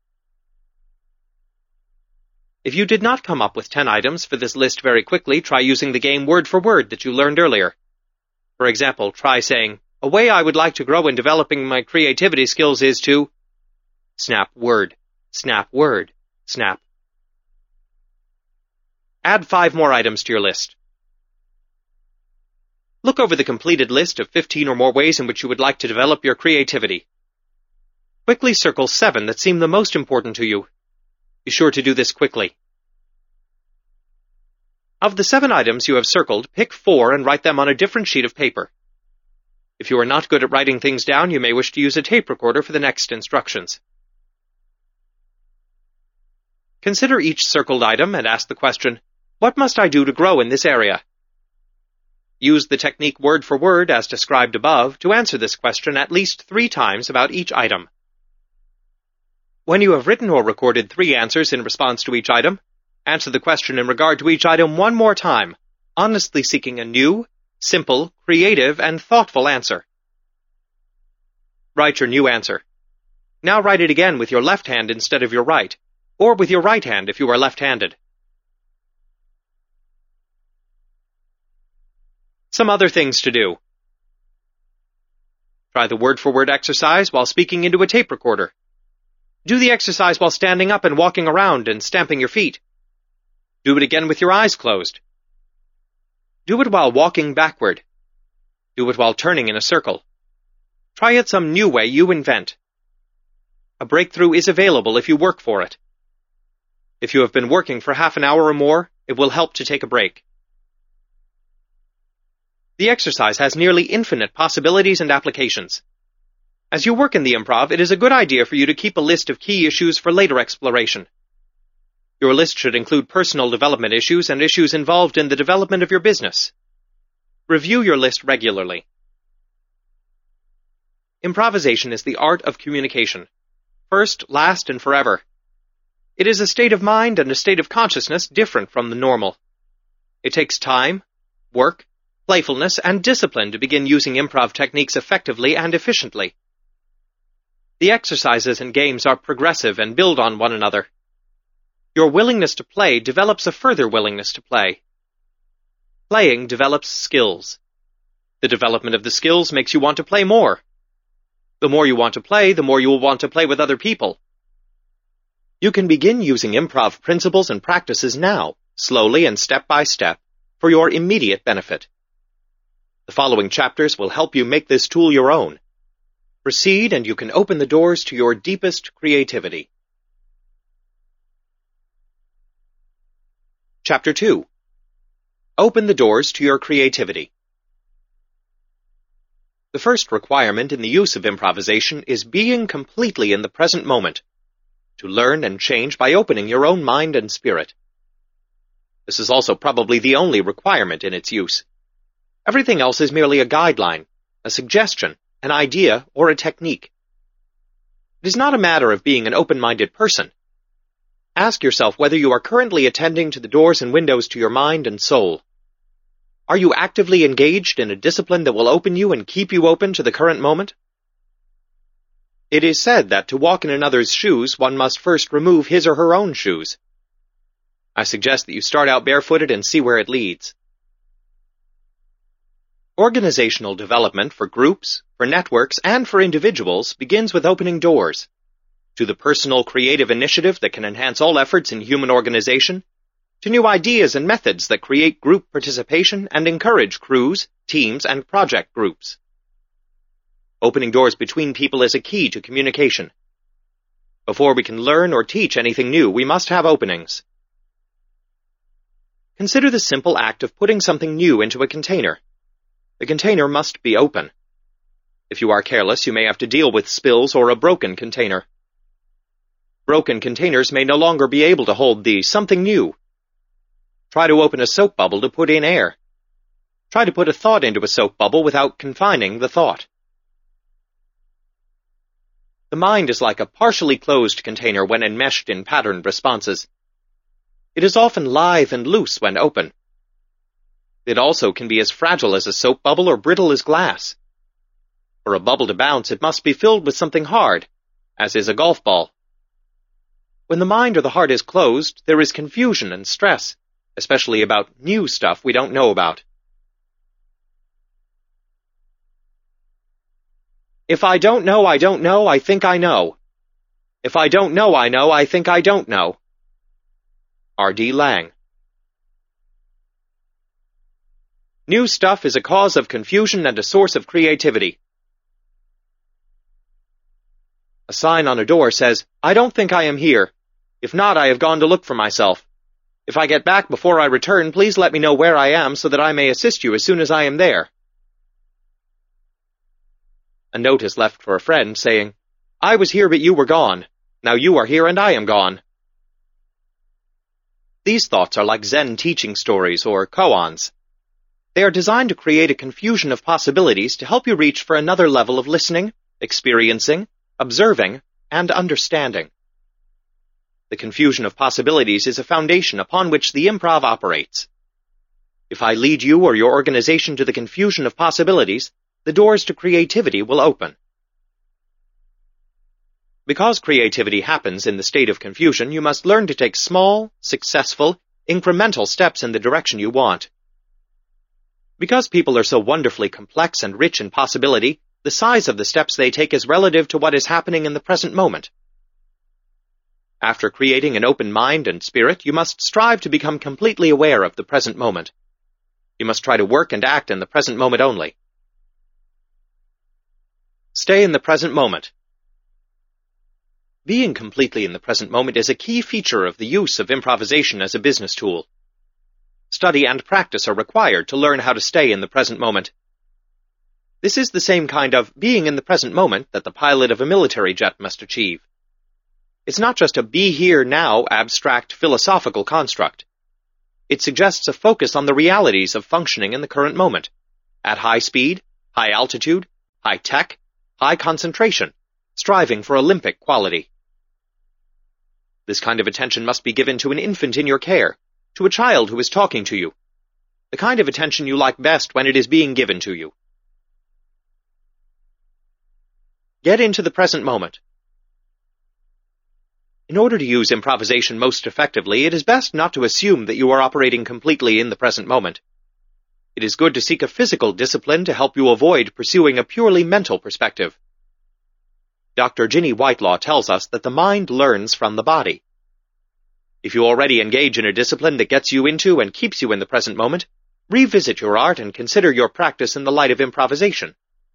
If you did not come up with ten items for this list very quickly, try using the game word for word that you learned earlier. For example, try saying, "A way I would like to grow in developing my creativity skills is to..." Snap word, snap word, snap. Add five more items to your list. Look over the completed list of fifteen or more ways in which you would like to develop your creativity. Quickly circle seven that seem the most important to you. Be sure to do this quickly. Of the seven items you have circled, pick four and write them on a different sheet of paper. If you are not good at writing things down, you may wish to use a tape recorder for the next instructions. Consider each circled item and ask the question, "What must I do to grow in this area?" Use the technique word for word as described above to answer this question at least three times about each item. When you have written or recorded three answers in response to each item, answer the question in regard to each item one more time, honestly seeking a new, simple, creative, and thoughtful answer. Write your new answer. Now write it again with your left hand instead of your right, or with your right hand if you are left-handed. Some other things to do. Try the word-for-word exercise while speaking into a tape recorder. Do the exercise while standing up and walking around and stamping your feet. Do it again with your eyes closed. Do it while walking backward. Do it while turning in a circle. Try it some new way you invent. A breakthrough is available if you work for it. If you have been working for half an hour or more, it will help to take a break. The exercise has nearly infinite possibilities and applications. As you work in the improv, it is a good idea for you to keep a list of key issues for later exploration. Your list should include personal development issues and issues involved in the development of your business. Review your list regularly. Improvisation is the art of communication. First, last, and forever. It is a state of mind and a state of consciousness different from the normal. It takes time, work, playfulness, and discipline to begin using improv techniques effectively and efficiently. The exercises and games are progressive and build on one another. Your willingness to play develops a further willingness to play. Playing develops skills. The development of the skills makes you want to play more. The more you want to play, the more you will want to play with other people. You can begin using improv principles and practices now, slowly and step by step, for your immediate benefit. The following chapters will help you make this tool your own. Proceed and you can open the doors to your deepest creativity. Chapter two. Open the doors to your creativity. The first requirement in the use of improvisation is being completely in the present moment, to learn and change by opening your own mind and spirit. This is also probably the only requirement in its use. Everything else is merely a guideline, a suggestion, an idea, or a technique. It is not a matter of being an open-minded person. Ask yourself whether you are currently attending to the doors and windows to your mind and soul. Are you actively engaged in a discipline that will open you and keep you open to the current moment? It is said that to walk in another's shoes, one must first remove his or her own shoes. I suggest that you start out barefooted and see where it leads. Organizational development for groups, for networks, and for individuals begins with opening doors to the personal creative initiative that can enhance all efforts in human organization, to new ideas and methods that create group participation and encourage crews, teams, and project groups. Opening doors between people is a key to communication. Before we can learn or teach anything new, we must have openings. Consider the simple act of putting something new into a container. The container must be open. If you are careless, you may have to deal with spills or a broken container. Broken containers may no longer be able to hold the something new. Try to open a soap bubble to put in air. Try to put a thought into a soap bubble without confining the thought. The mind is like a partially closed container when enmeshed in patterned responses. It is often lithe and loose when open. It also can be as fragile as a soap bubble or brittle as glass. For a bubble to bounce, it must be filled with something hard, as is a golf ball. When the mind or the heart is closed, there is confusion and stress, especially about new stuff we don't know about. If I don't know, I don't know, I think I know. If I don't know, I know, I think I don't know. R D Laing. New stuff is a cause of confusion and a source of creativity. A sign on a door says, I don't think I am here. If not, I have gone to look for myself. If I get back before I return, please let me know where I am so that I may assist you as soon as I am there. A note is left for a friend saying, I was here but you were gone. Now you are here and I am gone. These thoughts are like Zen teaching stories or koans. They are designed to create a confusion of possibilities to help you reach for another level of listening, experiencing, observing, and understanding. The confusion of possibilities is a foundation upon which the improv operates. If I lead you or your organization to the confusion of possibilities, the doors to creativity will open. Because creativity happens in the state of confusion, you must learn to take small, successful, incremental steps in the direction you want. Because people are so wonderfully complex and rich in possibility, the size of the steps they take is relative to what is happening in the present moment. After creating an open mind and spirit, you must strive to become completely aware of the present moment. You must try to work and act in the present moment only. Stay in the present moment. Being completely in the present moment is a key feature of the use of improvisation as a business tool. Study and practice are required to learn how to stay in the present moment. This is the same kind of being in the present moment that the pilot of a military jet must achieve. It's not just a be here now abstract philosophical construct. It suggests a focus on the realities of functioning in the current moment, at high speed, high altitude, high tech, high concentration, striving for Olympic quality. This kind of attention must be given to an infant in your care, to a child who is talking to you, the kind of attention you like best when it is being given to you. Get into the present moment. In order to use improvisation most effectively, it is best not to assume that you are operating completely in the present moment. It is good to seek a physical discipline to help you avoid pursuing a purely mental perspective. Doctor Ginny Whitelaw tells us that the mind learns from the body. If you already engage in a discipline that gets you into and keeps you in the present moment, revisit your art and consider your practice in the light of improvisation.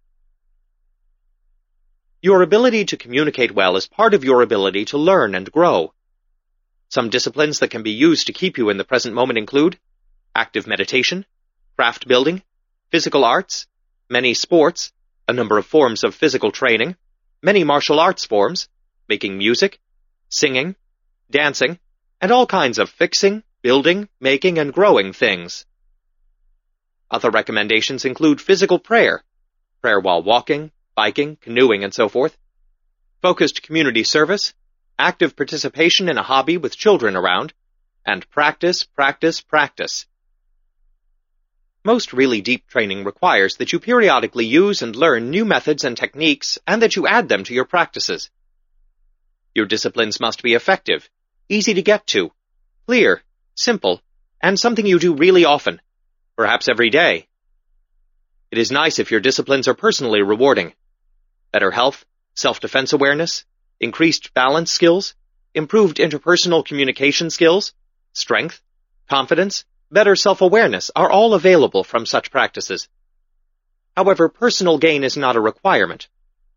Your ability to communicate well is part of your ability to learn and grow. Some disciplines that can be used to keep you in the present moment include active meditation, craft building, physical arts, many sports, a number of forms of physical training, many martial arts forms, making music, singing, dancing, and all kinds of fixing, building, making, and growing things. Other recommendations include physical prayer, prayer while walking, biking, canoeing, and so forth, focused community service, active participation in a hobby with children around, and practice, practice, practice. Most really deep training requires that you periodically use and learn new methods and techniques and that you add them to your practices. Your disciplines must be effective, easy to get to, clear, simple, and something you do really often, perhaps every day. It is nice if your disciplines are personally rewarding. Better health, self-defense awareness, increased balance skills, improved interpersonal communication skills, strength, confidence, better self-awareness are all available from such practices. However, personal gain is not a requirement.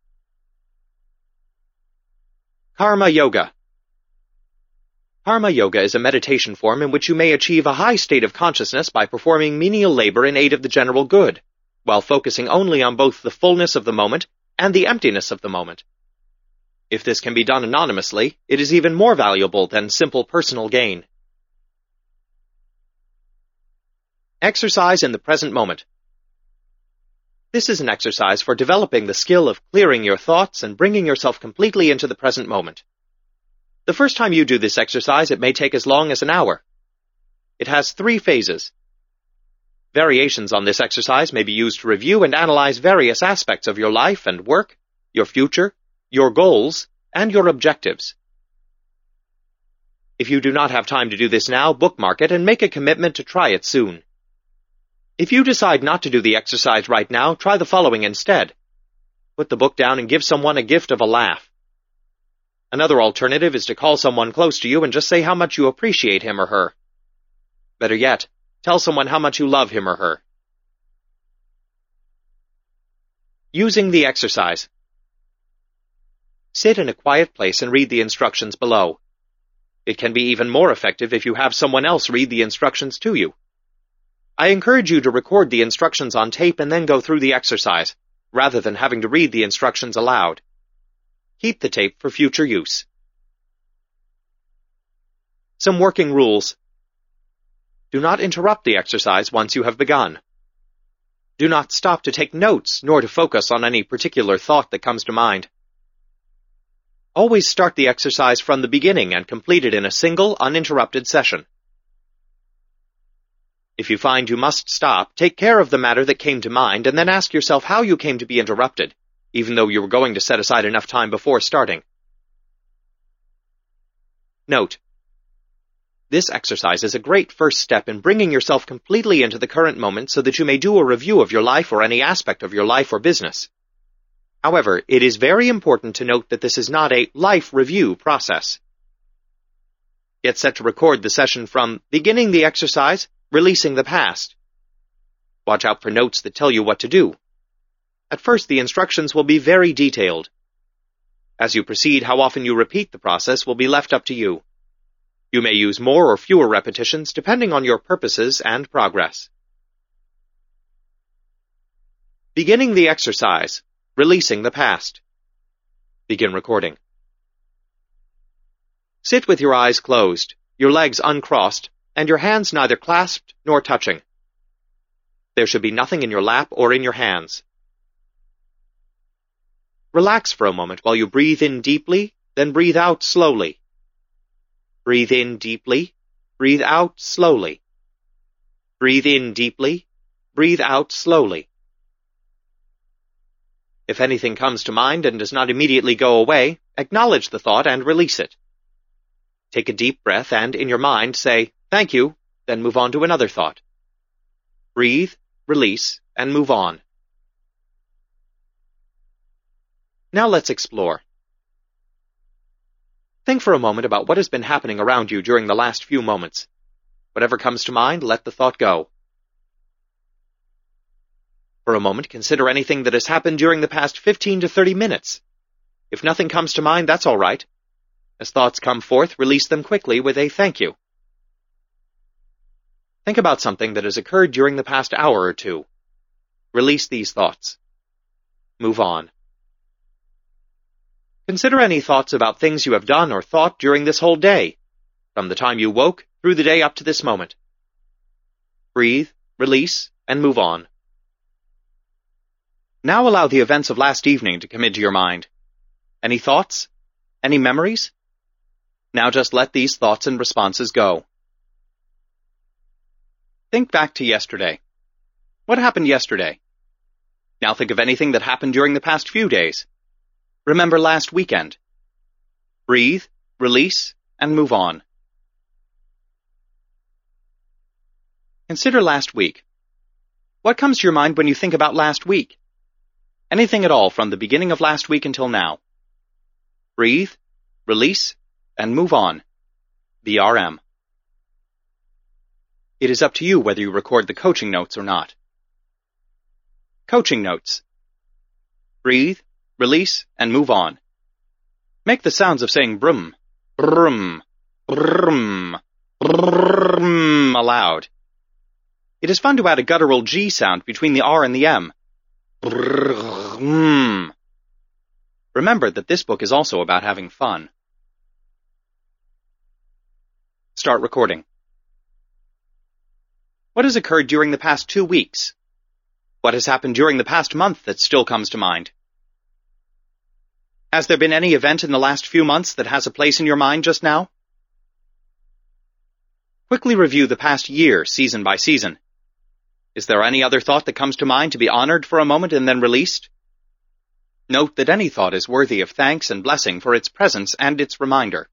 Karma Yoga. Karma Yoga is a meditation form in which you may achieve a high state of consciousness by performing menial labor in aid of the general good, while focusing only on both the fullness of the moment and the emptiness of the moment. If this can be done anonymously, it is even more valuable than simple personal gain. Exercise in the present moment. This is an exercise for developing the skill of clearing your thoughts and bringing yourself completely into the present moment. The first time you do this exercise, it may take as long as an hour. It has three phases. Variations on this exercise may be used to review and analyze various aspects of your life and work, your future, your goals, and your objectives. If you do not have time to do this now, bookmark it and make a commitment to try it soon. If you decide not to do the exercise right now, try the following instead. Put the book down and give someone a gift of a laugh. Another alternative is to call someone close to you and just say how much you appreciate him or her. Better yet, tell someone how much you love him or her. Using the exercise. Sit in a quiet place and read the instructions below. It can be even more effective if you have someone else read the instructions to you. I encourage you to record the instructions on tape and then go through the exercise, rather than having to read the instructions aloud. Keep the tape for future use. Some working rules. Do not interrupt the exercise once you have begun. Do not stop to take notes, nor to focus on any particular thought that comes to mind. Always start the exercise from the beginning and complete it in a single, uninterrupted session. If you find you must stop, take care of the matter that came to mind and then ask yourself how you came to be interrupted, even though you were going to set aside enough time before starting. Note: this exercise is a great first step in bringing yourself completely into the current moment so that you may do a review of your life or any aspect of your life or business. However, it is very important to note that this is not a life review process. Get set to record the session from beginning the exercise, releasing the past. Watch out for notes that tell you what to do. At first, the instructions will be very detailed. As you proceed, how often you repeat the process will be left up to you. You may use more or fewer repetitions depending on your purposes and progress. Beginning the exercise, releasing the past. Begin recording. Sit with your eyes closed, your legs uncrossed, and your hands neither clasped nor touching. There should be nothing in your lap or in your hands. Relax for a moment while you breathe in deeply, then breathe out slowly. Breathe in deeply, breathe out slowly. Breathe in deeply, breathe out slowly. If anything comes to mind and does not immediately go away, acknowledge the thought and release it. Take a deep breath and, in your mind, say, "Thank you," then move on to another thought. Breathe, release, and move on. Now let's explore. Think for a moment about what has been happening around you during the last few moments. Whatever comes to mind, let the thought go. For a moment, consider anything that has happened during the past fifteen to thirty minutes. If nothing comes to mind, that's all right. As thoughts come forth, release them quickly with a thank you. Think about something that has occurred during the past hour or two. Release these thoughts. Move on. Consider any thoughts about things you have done or thought during this whole day, from the time you woke through the day up to this moment. Breathe, release, and move on. Now allow the events of last evening to come into your mind. Any thoughts? Any memories? Now just let these thoughts and responses go. Think back to yesterday. What happened yesterday? Now think of anything that happened during the past few days. Remember last weekend. Breathe, release, and move on. Consider last week. What comes to your mind when you think about last week? Anything at all from the beginning of last week until now. Breathe, release, and move on. B R M. It is up to you whether you record the coaching notes or not. Coaching notes. Breathe, release, and move on. Make the sounds of saying brum, brum, brum, brum aloud. It is fun to add a guttural G sound between the R and the M. Brum. Remember that this book is also about having fun. Start recording. What has occurred during the past two weeks? What has happened during the past month that still comes to mind? Has there been any event in the last few months that has a place in your mind just now? Quickly review the past year, season by season. Is there any other thought that comes to mind to be honored for a moment and then released? Note that any thought is worthy of thanks and blessing for its presence and its reminder.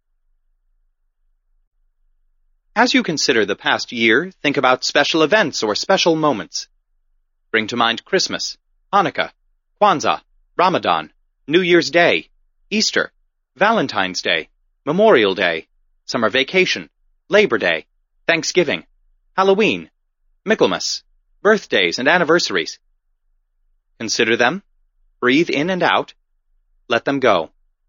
As you consider the past year, think about special events or special moments. Bring to mind Christmas, Hanukkah, Kwanzaa, Ramadan, New Year's Day, Easter, Valentine's Day, Memorial Day, summer vacation, Labor Day, Thanksgiving, Halloween, Michaelmas, birthdays and anniversaries. Consider them, breathe in and out, let them go.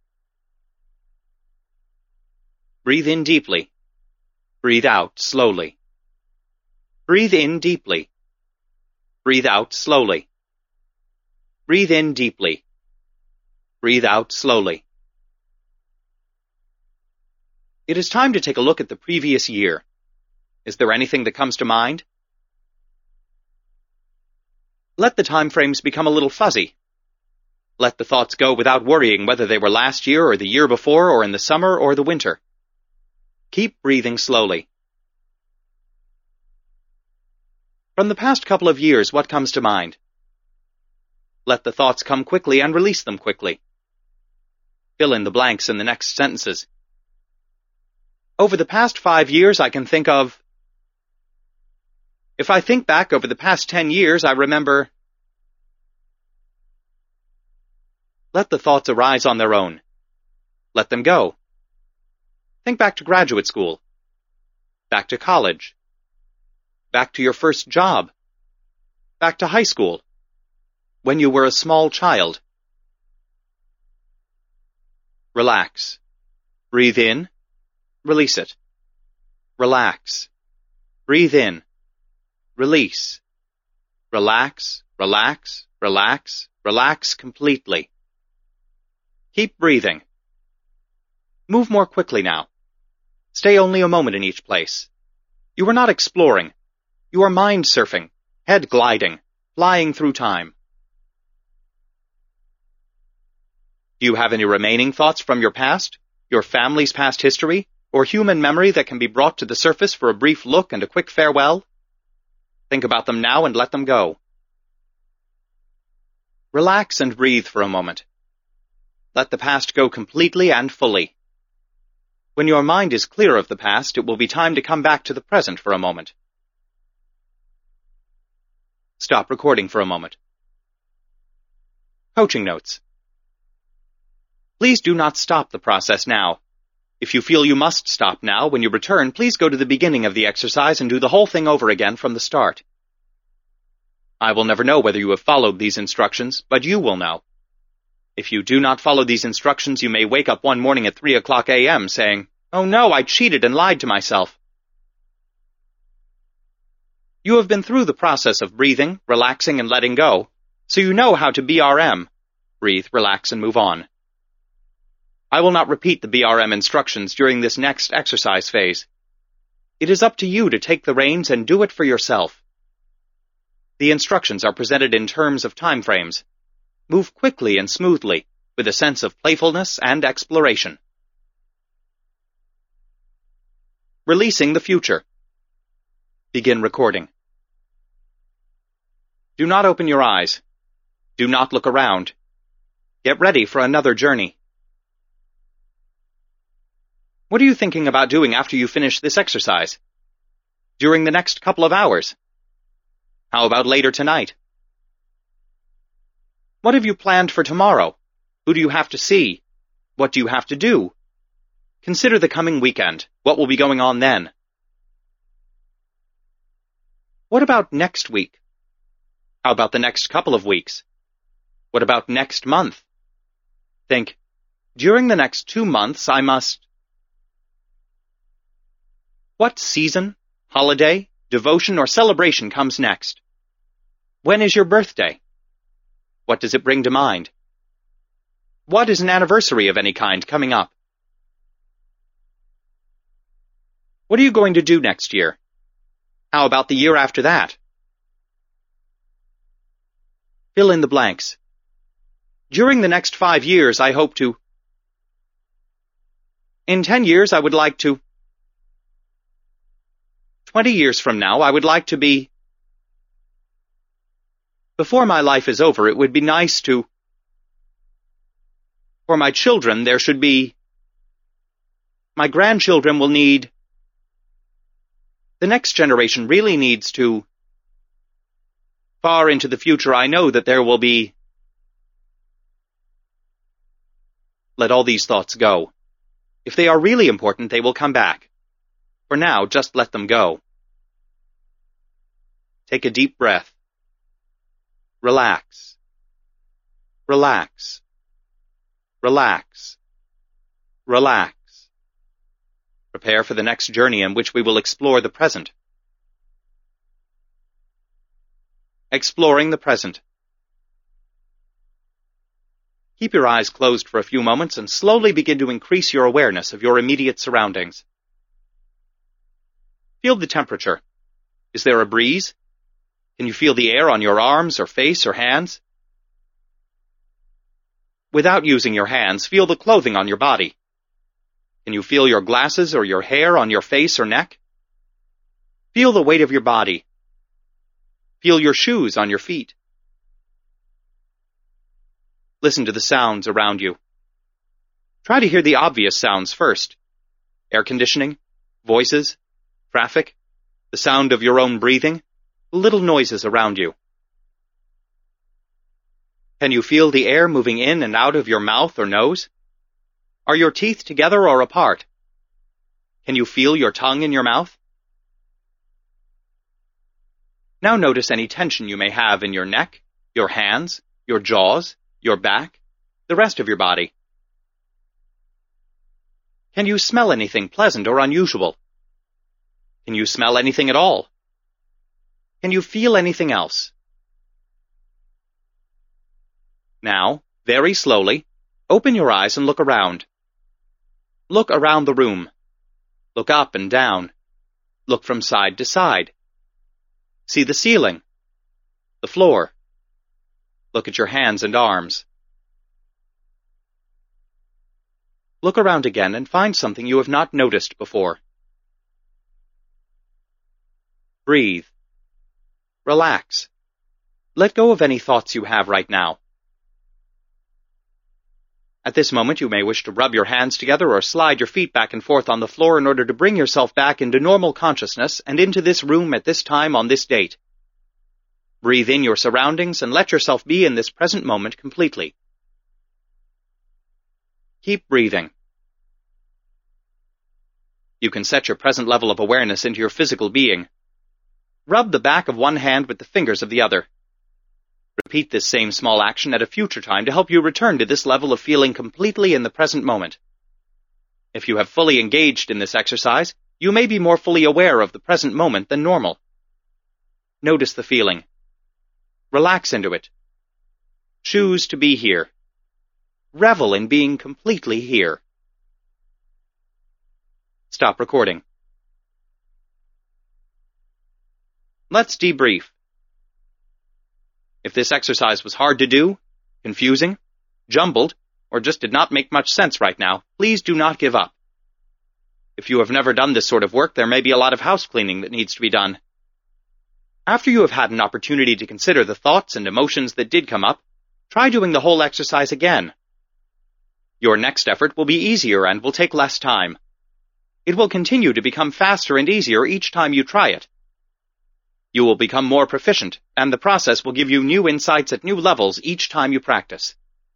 Breathe in deeply. Breathe out slowly. Breathe in deeply. Breathe out slowly. Breathe in deeply. Breathe out slowly. It is time to take a look at the previous year. Is there anything that comes to mind? Let the time frames become a little fuzzy. Let the thoughts go without worrying whether they were last year or the year before or in the summer or the winter. Keep breathing slowly. From the past couple of years, what comes to mind? Let the thoughts come quickly and release them quickly. Fill in the blanks in the next sentences. Over the past five years, I can think of... If I think back over the past ten years, I remember... Let the thoughts arise on their own. Let them go. Think back to graduate school. Back to college. Back to your first job. Back to high school. When you were a small child. Relax. Breathe in. Release it. Relax. Breathe in. Release. Relax, relax, relax, relax completely. Keep breathing. Move more quickly now. Stay only a moment in each place. You are not exploring. You are mind surfing, head gliding, flying through time. Do you have any remaining thoughts from your past, your family's past history, or human memory that can be brought to the surface for a brief look and a quick farewell? Think about them now and let them go. Relax and breathe for a moment. Let the past go completely and fully. When your mind is clear of the past, it will be time to come back to the present for a moment. Stop recording for a moment. Coaching notes. Please do not stop the process now. If you feel you must stop now, when you return, please go to the beginning of the exercise and do the whole thing over again from the start. I will never know whether you have followed these instructions, but you will know. If you do not follow these instructions, you may wake up one morning at three o'clock a m saying, "Oh no, I cheated and lied to myself." You have been through the process of breathing, relaxing, and letting go, so you know how to B R M. Breathe, relax, and move on. I will not repeat the B R M instructions during this next exercise phase. It is up to you to take the reins and do it for yourself. The instructions are presented in terms of time frames. Move quickly and smoothly, with a sense of playfulness and exploration. Releasing the future. Begin recording. Do not open your eyes. Do not look around. Get ready for another journey. What are you thinking about doing after you finish this exercise? During the next couple of hours? How about later tonight? What have you planned for tomorrow? Who do you have to see? What do you have to do? Consider the coming weekend. What will be going on then? What about next week? How about the next couple of weeks? What about next month? Think, during the next two months I must... What season, holiday, devotion, or celebration comes next? When is your birthday? What does it bring to mind? What is an anniversary of any kind coming up? What are you going to do next year? How about the year after that? Fill in the blanks. During the next five years, I hope to... In ten years, I would like to... Twenty years from now, I would like to be... Before my life is over, it would be nice to... For my children, there should be... My grandchildren will need... The next generation really needs to... Far into the future, I know that there will be... Let all these thoughts go. If they are really important, they will come back. For now, just let them go. Take a deep breath. Relax. Relax. Relax. Relax. Prepare for the next journey in which we will explore the present. Exploring the present. Keep your eyes closed for a few moments and slowly begin to increase your awareness of your immediate surroundings. Feel the temperature. Is there a breeze? Can you feel the air on your arms or face or hands? Without using your hands, feel the clothing on your body. Can you feel your glasses or your hair on your face or neck? Feel the weight of your body. Feel your shoes on your feet. Listen to the sounds around you. Try to hear the obvious sounds first. Air conditioning, voices, traffic, the sound of your own breathing, the little noises around you. Can you feel the air moving in and out of your mouth or nose? Are your teeth together or apart? Can you feel your tongue in your mouth? Now notice any tension you may have in your neck, your hands, your jaws, your back, the rest of your body. Can you smell anything pleasant or unusual? Can you smell anything at all? Can you feel anything else? Now, very slowly, open your eyes and look around. Look around the room. Look up and down. Look from side to side. See the ceiling, the floor. Look at your hands and arms. Look around again and find something you have not noticed before. Breathe. Relax. Let go of any thoughts you have right now. At this moment, you may wish to rub your hands together or slide your feet back and forth on the floor in order to bring yourself back into normal consciousness and into this room at this time on this date. Breathe in your surroundings and let yourself be in this present moment completely. Keep breathing. You can set your present level of awareness into your physical being. Rub the back of one hand with the fingers of the other. Repeat this same small action at a future time to help you return to this level of feeling completely in the present moment. If you have fully engaged in this exercise, you may be more fully aware of the present moment than normal. Notice the feeling. Relax into it. Choose to be here. Revel in being completely here. Stop recording. Let's debrief. If this exercise was hard to do, confusing, jumbled, or just did not make much sense right now, please do not give up. If you have never done this sort of work, there may be a lot of house cleaning that needs to be done. After you have had an opportunity to consider the thoughts and emotions that did come up, try doing the whole exercise again. Your next effort will be easier and will take less time. It will continue to become faster and easier each time you try it. You will become more proficient, and the process will give you new insights at new levels each time you practice.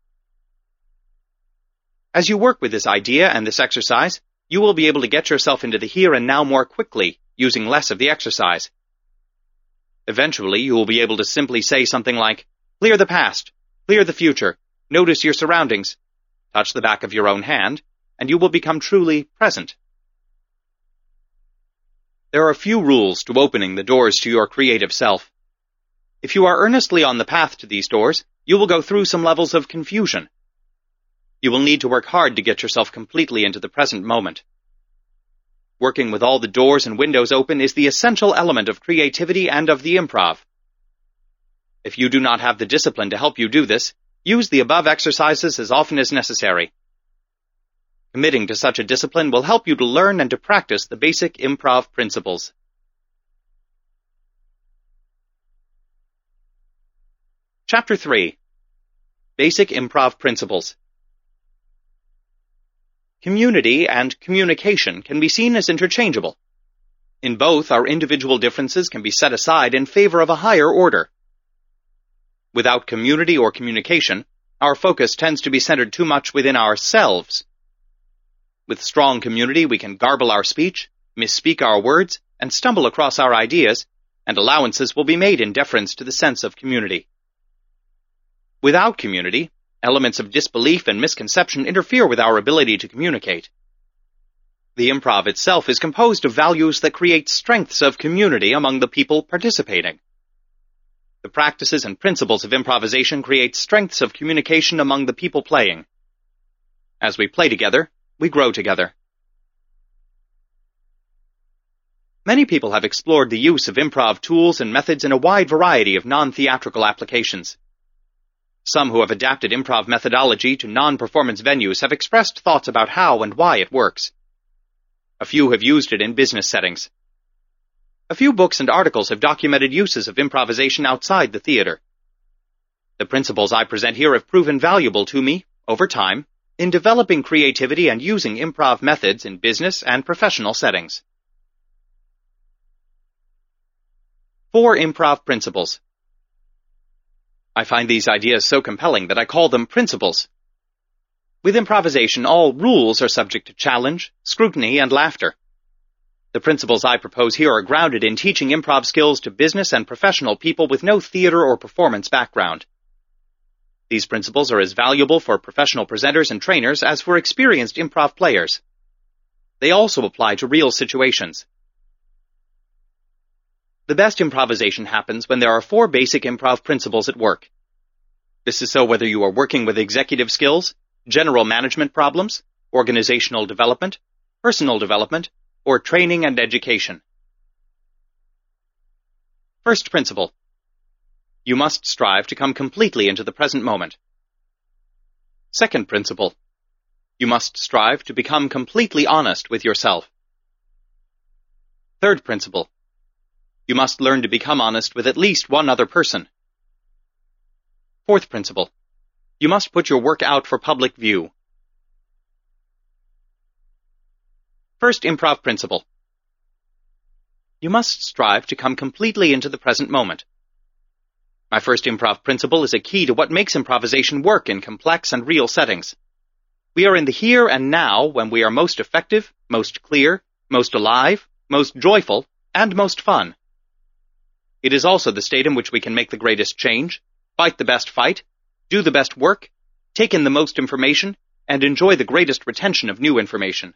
As you work with this idea and this exercise, you will be able to get yourself into the here and now more quickly, using less of the exercise. Eventually, you will be able to simply say something like, clear the past, clear the future, notice your surroundings, touch the back of your own hand, and you will become truly present. There are few rules to opening the doors to your creative self. If you are earnestly on the path to these doors, you will go through some levels of confusion. You will need to work hard to get yourself completely into the present moment. Working with all the doors and windows open is the essential element of creativity and of the improv. If you do not have the discipline to help you do this, use the above exercises as often as necessary. Committing to such a discipline will help you to learn and to practice the basic improv principles. Chapter three. Basic Improv Principles. Community and communication can be seen as interchangeable. In both, our individual differences can be set aside in favor of a higher order. Without community or communication, our focus tends to be centered too much within ourselves. With strong community, we can garble our speech, misspeak our words, and stumble across our ideas, and allowances will be made in deference to the sense of community. Without community, elements of disbelief and misconception interfere with our ability to communicate. The improv itself is composed of values that create strengths of community among the people participating. The practices and principles of improvisation create strengths of communication among the people playing. As we play together, we grow together. Many people have explored the use of improv tools and methods in a wide variety of non-theatrical applications. Some who have adapted improv methodology to non-performance venues have expressed thoughts about how and why it works. A few have used it in business settings. A few books and articles have documented uses of improvisation outside the theater. The principles I present here have proven valuable to me, over time, in developing creativity and using improv methods in business and professional settings. Four improv principles. I find these ideas so compelling that I call them principles. With improvisation, all rules are subject to challenge, scrutiny, and laughter. The principles I propose here are grounded in teaching improv skills to business and professional people with no theater or performance background. These principles are as valuable for professional presenters and trainers as for experienced improv players. They also apply to real situations. The best improvisation happens when there are four basic improv principles at work. This is so whether you are working with executive skills, general management problems, organizational development, personal development, or training and education. First principle. You must strive to come completely into the present moment. Second principle. You must strive to become completely honest with yourself. Third principle. You must learn to become honest with at least one other person. Fourth principle. You must put your work out for public view. First improv principle. You must strive to come completely into the present moment. My first improv principle is a key to what makes improvisation work in complex and real settings. We are in the here and now when we are most effective, most clear, most alive, most joyful, and most fun. It is also the state in which we can make the greatest change, fight the best fight, do the best work, take in the most information, and enjoy the greatest retention of new information.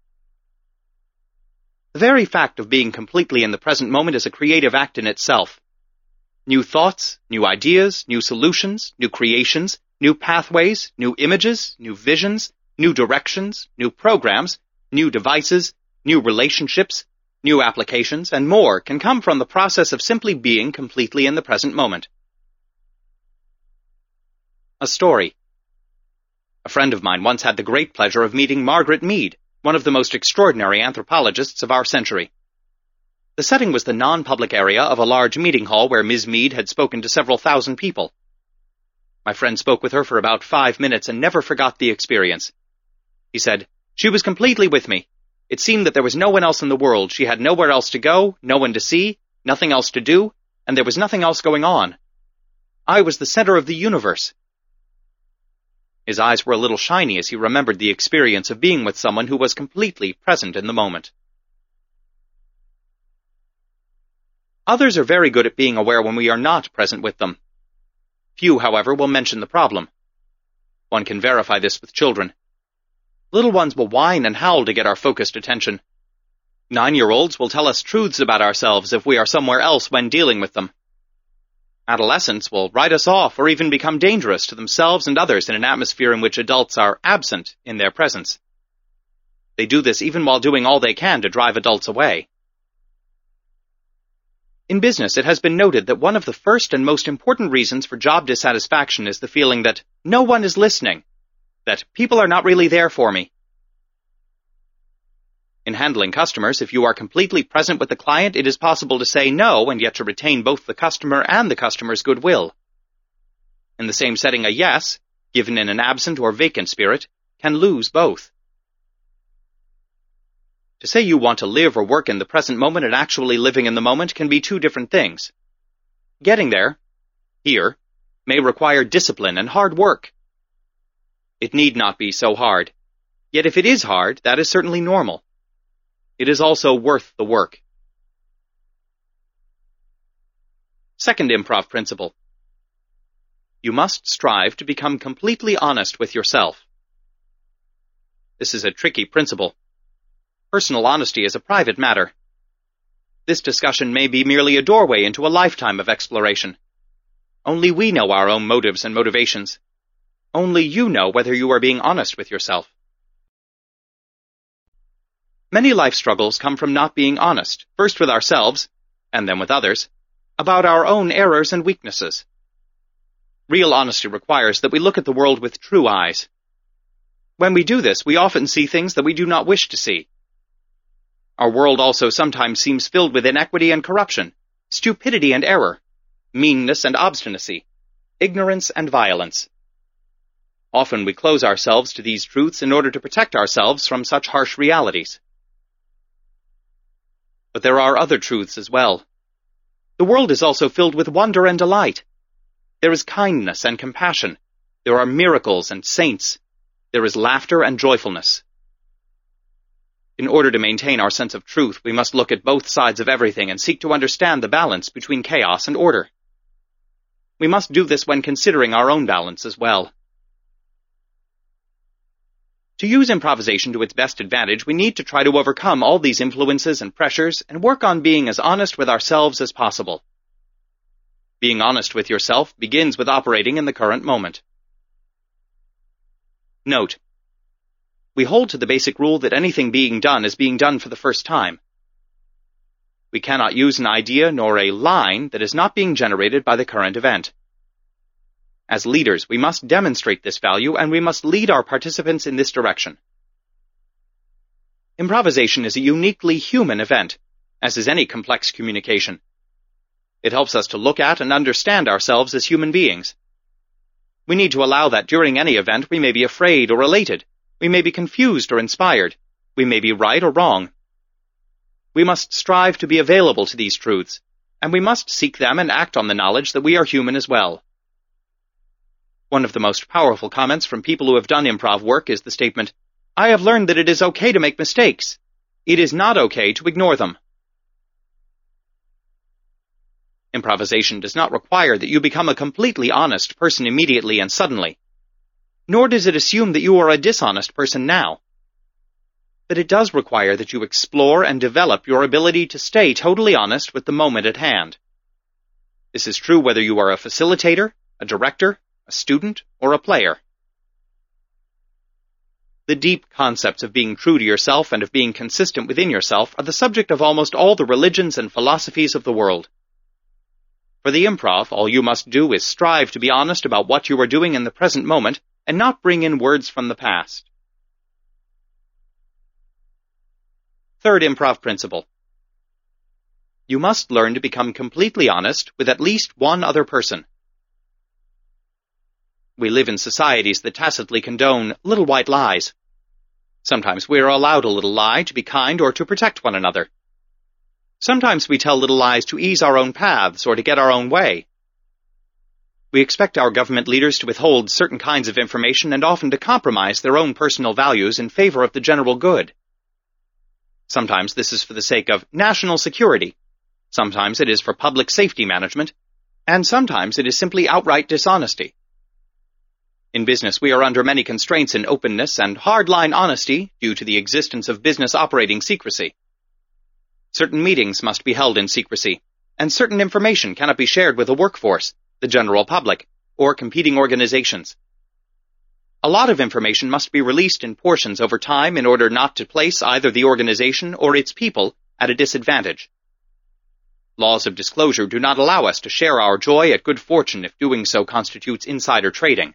The very fact of being completely in the present moment is a creative act in itself. New thoughts, new ideas, new solutions, new creations, new pathways, new images, new visions, new directions, new programs, new devices, new relationships, new applications, and more can come from the process of simply being completely in the present moment. A story. A friend of mine once had the great pleasure of meeting Margaret Mead, one of the most extraordinary anthropologists of our century. The setting was the non-public area of a large meeting hall where Miz Mead had spoken to several thousand people. My friend spoke with her for about five minutes and never forgot the experience. He said, "She was completely with me. It seemed that there was no one else in the world. She had nowhere else to go, no one to see, nothing else to do, and there was nothing else going on. I was the center of the universe." His eyes were a little shiny as he remembered the experience of being with someone who was completely present in the moment. Others are very good at being aware when we are not present with them. Few, however, will mention the problem. One can verify this with children. Little ones will whine and howl to get our focused attention. Nine-year-olds will tell us truths about ourselves if we are somewhere else when dealing with them. Adolescents will write us off or even become dangerous to themselves and others in an atmosphere in which adults are absent in their presence. They do this even while doing all they can to drive adults away. In business, it has been noted that one of the first and most important reasons for job dissatisfaction is the feeling that no one is listening, that people are not really there for me. In handling customers, if you are completely present with the client, it is possible to say no and yet to retain both the customer and the customer's goodwill. In the same setting, a yes, given in an absent or vacant spirit, can lose both. To say you want to live or work in the present moment and actually living in the moment can be two different things. Getting there, here, may require discipline and hard work. It need not be so hard. Yet if it is hard, that is certainly normal. It is also worth the work. Second improv principle. You must strive to become completely honest with yourself. This is a tricky principle. Personal honesty is a private matter. This discussion may be merely a doorway into a lifetime of exploration. Only we know our own motives and motivations. Only you know whether you are being honest with yourself. Many life struggles come from not being honest, first with ourselves, and then with others, about our own errors and weaknesses. Real honesty requires that we look at the world with true eyes. When we do this, we often see things that we do not wish to see. Our world also sometimes seems filled with inequity and corruption, stupidity and error, meanness and obstinacy, ignorance and violence. Often we close ourselves to these truths in order to protect ourselves from such harsh realities. But there are other truths as well. The world is also filled with wonder and delight. There is kindness and compassion. There are miracles and saints. There is laughter and joyfulness. In order to maintain our sense of truth, we must look at both sides of everything and seek to understand the balance between chaos and order. We must do this when considering our own balance as well. To use improvisation to its best advantage, we need to try to overcome all these influences and pressures and work on being as honest with ourselves as possible. Being honest with yourself begins with operating in the current moment. Note: we hold to the basic rule that anything being done is being done for the first time. We cannot use an idea nor a line that is not being generated by the current event. As leaders, we must demonstrate this value and we must lead our participants in this direction. Improvisation is a uniquely human event, as is any complex communication. It helps us to look at and understand ourselves as human beings. We need to allow that during any event we may be afraid or elated. We may be confused or inspired. We may be right or wrong. We must strive to be available to these truths, and we must seek them and act on the knowledge that we are human as well. One of the most powerful comments from people who have done improv work is the statement, "I have learned that it is okay to make mistakes. It is not okay to ignore them." Improvisation does not require that you become a completely honest person immediately and suddenly. Nor does it assume that you are a dishonest person now. But it does require that you explore and develop your ability to stay totally honest with the moment at hand. This is true whether you are a facilitator, a director, a student, or a player. The deep concepts of being true to yourself and of being consistent within yourself are the subject of almost all the religions and philosophies of the world. For the improv, all you must do is strive to be honest about what you are doing in the present moment and not bring in words from the past. Third improv principle. You must learn to become completely honest with at least one other person. We live in societies that tacitly condone little white lies. Sometimes we are allowed a little lie to be kind or to protect one another. Sometimes we tell little lies to ease our own paths or to get our own way. We expect our government leaders to withhold certain kinds of information and often to compromise their own personal values in favor of the general good. Sometimes this is for the sake of national security, sometimes it is for public safety management, and sometimes it is simply outright dishonesty. In business, we are under many constraints in openness and hard-line honesty due to the existence of business operating secrecy. Certain meetings must be held in secrecy, and certain information cannot be shared with the workforce, the general public, or competing organizations. A lot of information must be released in portions over time in order not to place either the organization or its people at a disadvantage. Laws of disclosure do not allow us to share our joy at good fortune if doing so constitutes insider trading.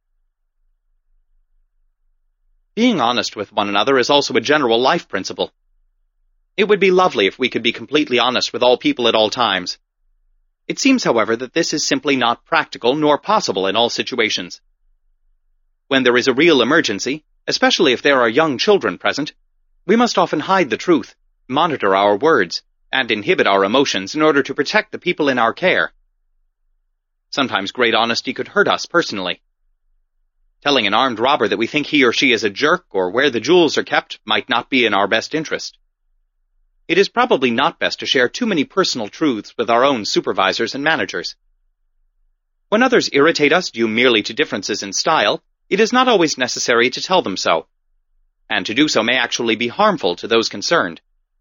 Being honest with one another is also a general life principle. It would be lovely if we could be completely honest with all people at all times. It seems, however, that this is simply not practical nor possible in all situations. When there is a real emergency, especially if there are young children present, We must often hide the truth, monitor our words, and inhibit our emotions in order to protect the people in our care. Sometimes great honesty could hurt us personally. Telling an armed robber that we think he or she is a jerk or where the jewels are kept might not be in our best interest. It is probably not best to share too many personal truths with our own supervisors and managers. When others irritate us due merely to differences in style, it is not always necessary to tell them so, and to do so may actually be harmful to those concerned.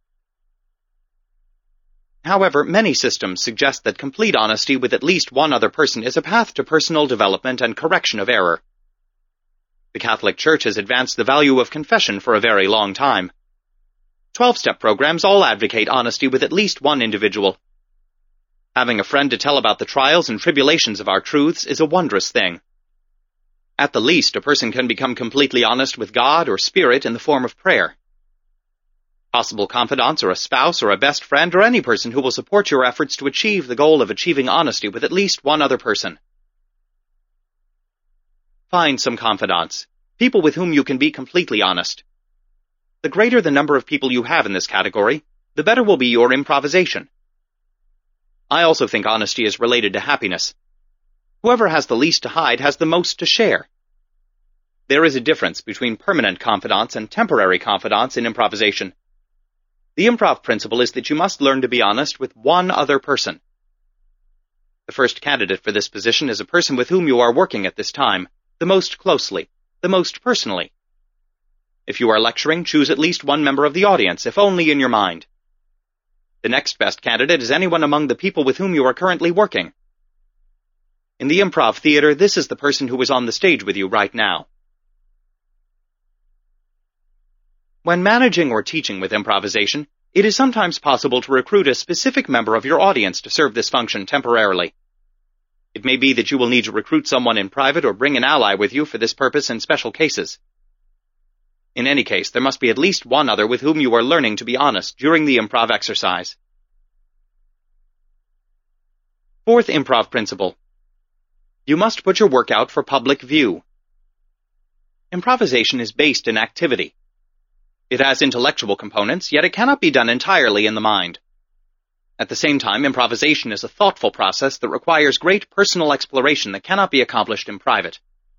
However, many systems suggest that complete honesty with at least one other person is a path to personal development and correction of error. The Catholic Church has advanced the value of confession for a very long time. Twelve-step programs all advocate honesty with at least one individual. Having a friend to tell about the trials and tribulations of our truths is a wondrous thing. At the least, a person can become completely honest with God or Spirit in the form of prayer. Possible confidants or a spouse or a best friend or any person who will support your efforts to achieve the goal of achieving honesty with at least one other person. Find some confidants, people with whom you can be completely honest. The greater the number of people you have in this category, the better will be your improvisation. I also think honesty is related to happiness. Whoever has the least to hide has the most to share. There is a difference between permanent confidants and temporary confidants in improvisation. The improv principle is that you must learn to be honest with one other person. The first candidate for this position is a person with whom you are working at this time, the most closely, the most personally. If you are lecturing, choose at least one member of the audience, if only in your mind. The next best candidate is anyone among the people with whom you are currently working. In the improv theater, this is the person who is on the stage with you right now. When managing or teaching with improvisation, it is sometimes possible to recruit a specific member of your audience to serve this function temporarily. It may be that you will need to recruit someone in private or bring an ally with you for this purpose in special cases. In any case, there must be at least one other with whom you are learning to be honest during the improv exercise. Fourth improv principle. You must put your work out for public view. Improvisation is based in activity. It has intellectual components, yet it cannot be done entirely in the mind. At the same time, improvisation is a thoughtful process that requires great personal exploration that cannot be accomplished in private.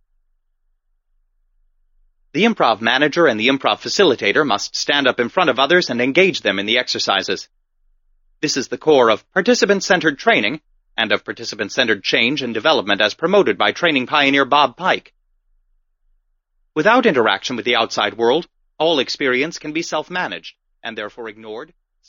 The improv manager and the improv facilitator must stand up in front of others and engage them in the exercises. This is the core of participant-centered training and of participant-centered change and development as promoted by training pioneer Bob Pike. Without interaction with the outside world, all experience can be self-managed and therefore ignored,